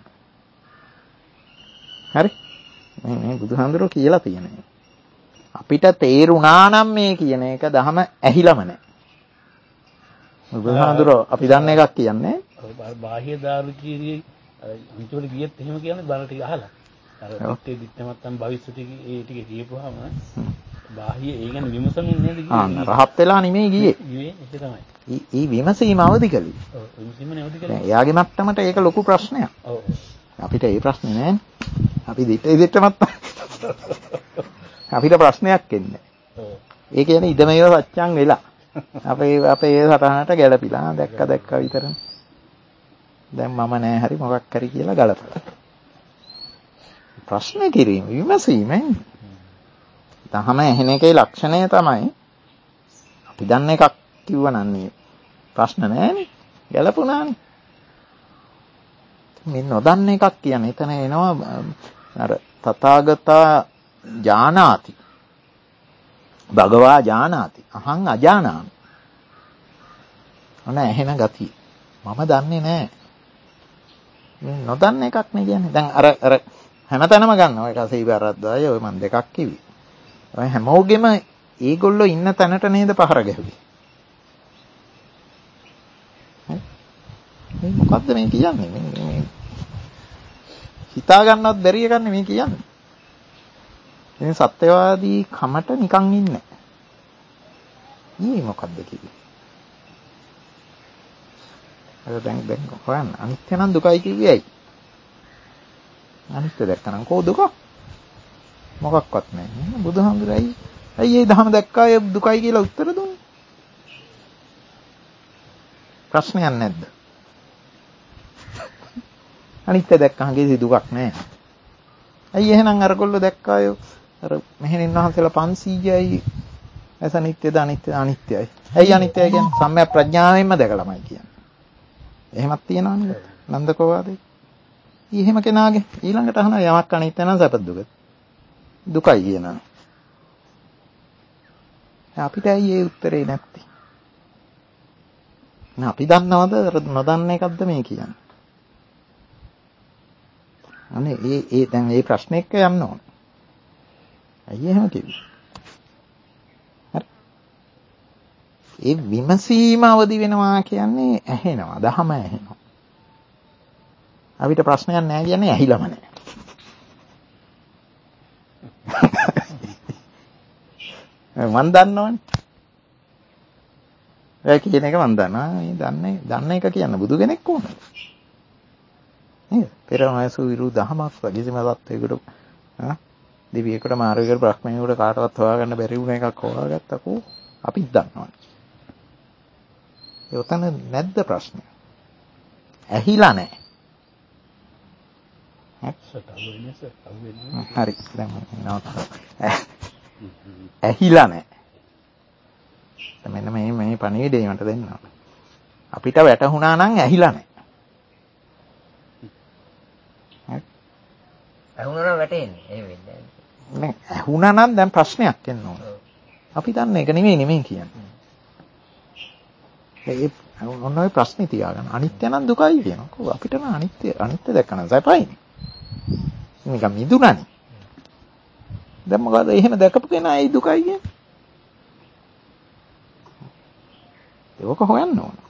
හරි? මේ බුදුහාමුදුරුවෝ කියලා තියෙනවා. අපිට තේරුණා නම් මේ කියන එක දහම ඇහිලම නැහැ. බුදුහාමුදුරුවෝ අපි දන්න එකක් කියන්නේ. බාහ්‍ය දාර්ශනිකයේ අන්තිමට ගියත් එහෙම කියන්නේ බල ටික අහලා. අර දිත්තමත්තම් භවිෂ්‍යති ඒ ටික කියපුවාම බාහ්‍ය ඒ කියන්නේ විමසමින් නේද කියන්නේ. රහත් වෙලා නෙමෙයි ගියේ. ඒක තමයි. ඊ විමසීම අවදි කළේ. ඔව් විමසීම නවදි කළේ. එයාගේ මට්ටමට ඒක ලොකු ප්‍රශ්නයක්. ඔව්. අපිට ඒ ප්‍රශ්නේ නෑනේ. අපි දිත්තමත්තම් අපිට ප්‍රශ්නයක් එන්නේ. ඔව්. ඒ කියන්නේ ඉද මේව සත්‍යං වෙලා. අපේ සටහනට ගැළපිලා දැක්ක විතරනේ. දැන් මම නෑ හරි මොකක් හරි කියලා ගලපලා. ප්‍රශ්න කිරීම විමසීමෙන් දහම ඇහෙන එකේ ලක්ෂණය තමයි අපි දන්න එකක් කිව්වනන්නේ ප්‍රශ්න නෑනේ ගැලපුණානේ. මේ නොදන්න එකක් කියන්නේ එතන එනවා අර තථාගතා ජානාති භගවා ජානාති අහං අජානාමි. ඔන්න ඇහෙන ගතිය. මම දන්නේ නෑ. නොදන්න එකක් නේ කියන්නේ. දැන් අර හැමතැනම ගන්න ඔය කසීබාරද්දාය ඔය මන් දෙකක් කිව්වේ. ඔය හැමෝගෙම ඒගොල්ලෝ ඉන්න තැනට නේද පහර ගැහුවේ. මේ මොකද්ද මේ කියන්නේ? මේ හිතා ගන්නවත් බැරි එකක් නේ මේ කියන්නේ. ඉතින් සත්‍යවාදී කමට නිකන් ඉන්නේ. ඊ මොකද්ද කිව්වේ? දැන් හොයන්න අනිත්‍ය නම් දුකයි කිව්වේ ඇයි? අනිත්‍ය දැක්කනම් කෝ දුක? මොකක්වත් නැහැ. බුදුහාමුදුරයි ඇයි ඒ ධම දැක්කා ඒ දුකයි කියලා උත්තර දුන්නේ? ප්‍රශ්නයක් නැද්ද? අනිත්‍ය දැක්කම කිසි දුකක් නැහැ. ඇයි එහෙනම් අරගොල්ලෝ දැක්කා අර මෙහෙණින් වහන්සේලා 500යි ඇස අනිත්‍යද අනිත්‍යයි. ඇයි අනිත්‍යයි කියන්නේ? සම්‍යක් ප්‍රඥාවෙන්ම දැකලාමයි කියන්නේ. එහෙමත් තියනවනේ නන්දකෝ වාදේ. එහෙම කෙනාගේ ඊළඟට අහන යමක් අනිත්‍ය නම් සැප දුක. දුකයි කියනවා. අපිට ඇයි ඒ උත්තරේ නැත්තේ? අපි දන්නවද නොදන්න එකක්ද මේ කියන්නේ? අනේ ඒ දැන් මේ ප්‍රශ්නේ එක්ක යන්න ඕන. ඇයි එහෙම කිව්වේ? හරි. ඒ විමසීම අවදි වෙනවා කියන්නේ ඇහෙනවා, දහම ඇහෙනවා. අපිට ප්‍රශ්නයක් නැහැ කියන්නේ ඇහිලම නැහැ. මන් දන්නවනේ. ඒ කියන එක මන් දන්නවා. මේ දන්න එක කියන්න බුදු කෙනෙක් ඕනද? නේද? පෙරමයසු විරු දහමක් කිසිම තත්වයකට දිවියකට මාර්ගයකට බ්‍රහ්මණයකට කාටවත් හොයාගන්න බැරි වුණ එකක් හොයාගත්තකෝ අපිත් දන්නවනේ. ඒ උතන නැද්ද ප්‍රශ්නේ? ඇහිලා නැහැ. හරි. දැන් ඇහිලා නැහැ. මෙන්න මේ පණිවිඩය මට දෙන්න. අපිට වැටහුණා නම් ඇහිලා නැහැ. ඇහුණා නම් වැටෙන්නේ. එහෙම වෙන්නේ නැහැ. ඇහුණා නම් දැන් ප්‍රශ්නයක් එන්න ඕන. අපි දන්න එක නෙමෙයි කියන්නේ. ඒ ඔන්න ඔය ප්‍රශ්නේ තියාගන්න. අනිත්‍ය නම් දුකයි කියනවා. අපිට නම් අනිත්‍ය දැක්කම සැපයි. මේක මිදුණානේ. දැන් මොකද එහෙම දැකපු කෙනා ඒ දුකයි කියන්නේ? ඒක හොයන්න ඕන.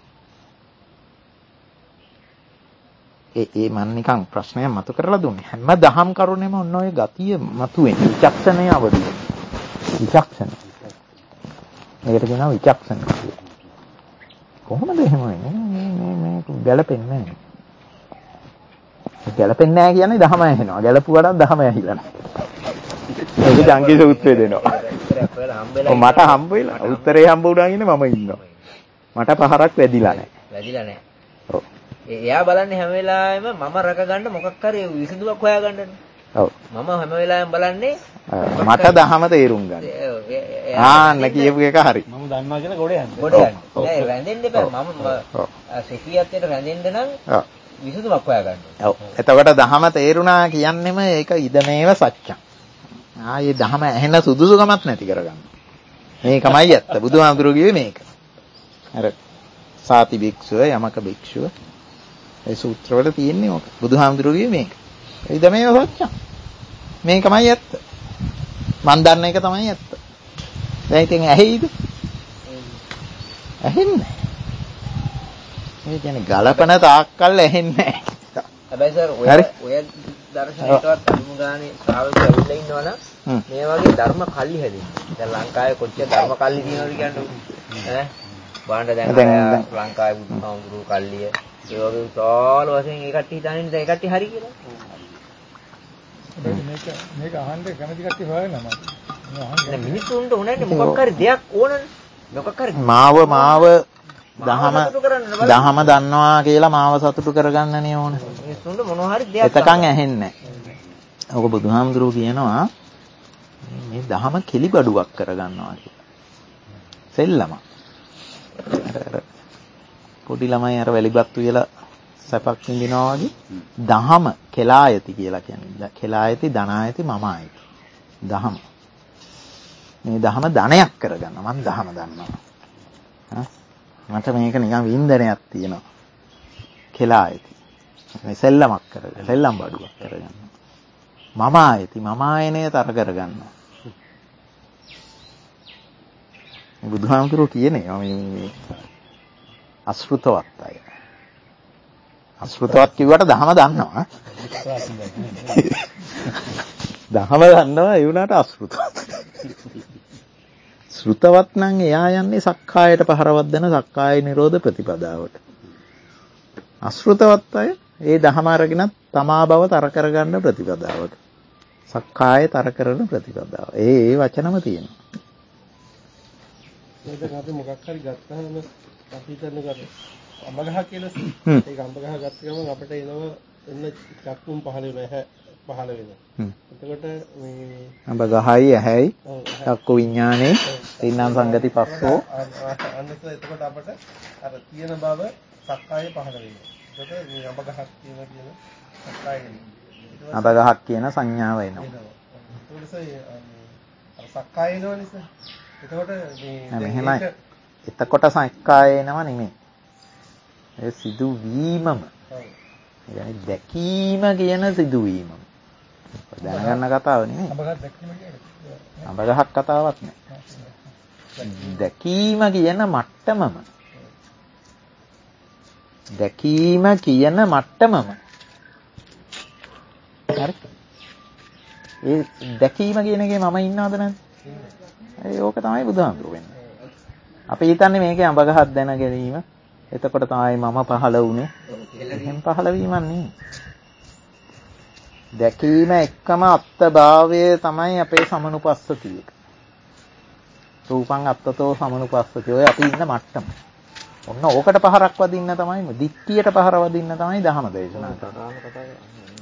ඒ මම නිකන් ප්‍රශ්නයක් මතු කරලා දුන්නේ. හැම දහම් කරුණෙම ඔන්න ඔය ගතිය මතුවෙන. විචක්ෂණය අවදි වෙන. විචක්ෂණ. මේකට කියනවා විචක්ෂණ කියලා. කොහොමද එහෙම වෙන්නේ? මේ ගැළපෙන්නේ නැහැ. ගැළපෙන්නේ නැහැ කියන්නේ දහම ඇහෙනවා. ගැළපුවාට දහම ඇහිලා නැහැ. ඒක ජංගී සූත්‍රය දෙනවා. මට හම්බ වෙලා උත්තරේ හම්බ වුණා කියන්නේ මම ඉන්නවා. මට පහරක් වැදිලා නැහැ. වැදිලා නැහැ. ඔව්. එයා බලන්නේ හැම වෙලාවෙම මම රක ගන්න මොකක් හරි විසඳුමක් හොයා ගන්නනේ. ඔව්. මම හැම වෙලාවෙම බලන්නේ මට දහම තේරුම් ගන්න. ආන්න කියපු එක හරි. මම දන්නවා කියලා ගොඩ යන්න. ගොඩ යන්න. නෑ රැඳෙන්න එපා. මම සුඛියත්වයට රැඳෙන්න නම් විසඳුමක් හොයා ගන්න. ඔව්. එතකොට දහම තේරුණා කියන්නෙම ඒක ඉදමේව සත්‍යං. ආයේ දහම ඇහෙන සුදුසුකමක් නැති කරගන්න. මේකමයි ඇත්ත. බුදුහාමුදුරුවෝ කිව්වේ මේක. අර සාති භික්ෂුව යමක භික්ෂුව ඒ සූත්‍රවල තියෙන්නේ ඕක. බුදුහාමුදුරුවෝ කිව්වේ මේක. ඉදමේව සත්‍යං. මේකමයි ඇත්ත. මන් දන්න එක තමයි ඇත්ත. දැන් ඉතින් ඇහෙයිද? ඇහෙන්නේ. ඒ කියන්නේ ගලපන තාක්කල් ඇහෙන්නේ නැහැ. හැබැයි සර් ඔය දර්ශනයටවත් අනුම ගානේ ශ්‍රාවකයෝ ඇවිල්ලා ඉන්නවනම් මේ වගේ ධර්ම කල්ලි හැදෙන්නේ. දැන් ලංකාවේ කොච්චර ධර්ම කල්ලි තියෙනවද කියන්නේ ඈ බාණ්ඩ දැන් ලංකාවේ බුදුහාමුදුරුවෝ කල්ලිය ඒ වගේ විශාල වශයෙන් ඒ කට්ටිය හිතන්නේ දැන් ඒ කට්ටිය හරි කියලා. මේක අහන්න කැමති කට්ටිය හොයනවා මම. දැන් මිනිස්සුන්ට උනන්නේ මොකක් හරි දෙයක් ඕනනේ. මොකක් හරි මාව දහම දන්නවා කියලා මාව සතුටු කරගන්නනේ ඕන. මිනිස්සුන්ට මොනවා හරි දෙයක් එතකන් ඇහෙන්නේ නැහැ. ඔක බුදුහාමුදුරුවෝ කියනවා මේ දහම කෙලිබඩුවක් කරගන්නවා කියලා. සෙල්ලම. පොඩි ළමයි අර වැලිබත්තු කියලා සැපක් විඳිනවා වගේ දහම කෙලායති කියලා කියන්නේ. කෙලායති ධනායති මමායති. දහම. මේ දහම ධනයක් කරගන්න. මම දහම දන්නවා. මට මේක නිකන් වින්දනයක් තියෙනවා. කෙලායති. මේ සෙල්ලමක් කරගන්න. සෙල්ලම් බඩුවක් කරගන්න. මම ආයනය තර කරගන්නවා. බුදුහාමුදුරුවෝ කියන්නේ මේ අශෘතවත් අය. අශෘතවත් කිව්වට දහම දන්නවා. දහම දන්නවා ඒ වුණාට අශෘතවත්. ශ්‍රුතවත් නම් එයා යන්නේ සක්කායට පහරවද්දන සක්කාය නිරෝධ ප්‍රතිපදාවට. අශෘතවත් අය ඒ දහම අරගෙන තමා බව තර කරගන්න ප්‍රතිපදාවට. සක්කාය තර කරන ප්‍රතිපදාව. ඒ වචනම තියෙනවා. ඒක අපි මොකක් හරි ගත්තාම අපි හිතන්නේ කර අඹගහ කියලා. ඒක අඹගහ ගත්ත ගමන් අපිට එන්න චක්කුම් පහළ වෙනවා. පහළ වෙනවා. එතකොට මේ අඹ ගහයි ඇහැයි චක්කු විඥානේ තින්නම් සංගති පස්සෝ එතකොට අපට අර තියෙන බව සක්කාය පහළ වෙනවා. එතකොට මේ අඹ ගහක් කියන සක්කාය අඹ ගහක් කියන සංඥාව එනවා. මෙහෙමයි. එතකොට සක්කාය එනවා නෙමෙයි. ඒ සිදුවීමම. يعني දැකීම කියන සිදුවීමම. දැනගන්න කතාව නෙමෙයි. අඹගහක් කතාවක් නෑ. දැකීම කියන මට්ටමම. දැකීම කියන මට්ටමම. හරි. ඒ දැකීම කියන එකේ මම ඉන්නවද නැද්ද? ඒක තමයි බුදුහාමුදුරුවෝ වෙන්නේ. අපි හිතන්නේ මේකේ අඹගහක් දැන ගැනීම. එතකොට තමයි මම පහළ වුනේ. එහෙම පහළ වීමක් නෙමෙයි. දැකීම එක්කම අත්භාවය තමයි අපේ සමනුපස්සතිය. රූපං අත්තතෝ සමනුපස්සතිය. ඔය අපි ඉන්න මට්ටම. ඔන්න ඕකට පහරක් වදින්න තමයි, දික්තියට පහර වදින්න තමයි දහම දේශනා කරන්නේ.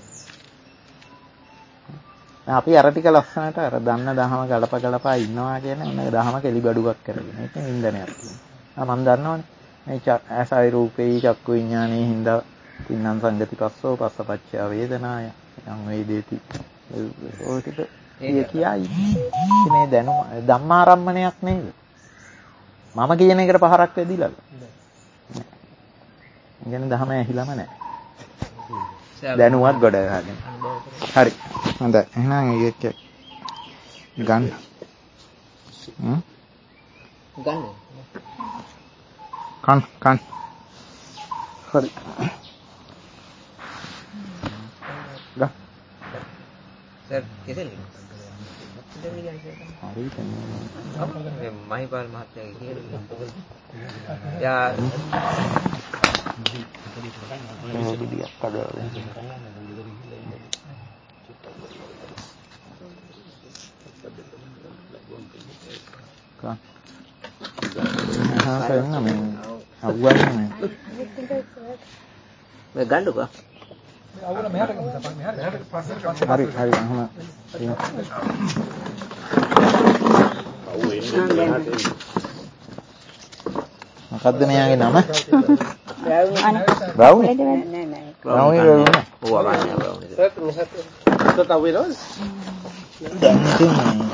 අපි අර ටික ලස්සනට අර දන්න දහම ගලපා ඉන්නවා කියන්නේ ඔන්න දහම කෙලිබඩුවක් කරගෙන. ඒක නින්දනයක් තියෙනවා. මම දන්නවනේ. මේ ඇසයි රූපේ චක්කු විඥානේ හින්දා තින්නම් සංගති පස්සෝ පස්සපච්චය වේදනාය යම් වේදේති. ඔය ටික කියයි. මේ දැනුම ධම්මාරම්මණයක් නේද? මම කියන එකට පහරක් වෙදිලාද? ඉගෙන දහම ඇහිලාම නැහැ. දැනුවත් ගොඩ ගහගෙන. හරි. හොඳයි. එහෙනම් ඒක ගන්න. කන්. හරි. ගා. සර් කෙසෙල්. හරි තමයි. මහිපාල් මහත්තයා කියන්නේ. යා විදියක් කඩවල. කන්. කරන්න මේ අවුවන්නේ මේ ගන්නකෝ අවුල මෙහාට පස්සට හරි අහම මොකද්ද මෙයාගේ නම? රවුනි Sir,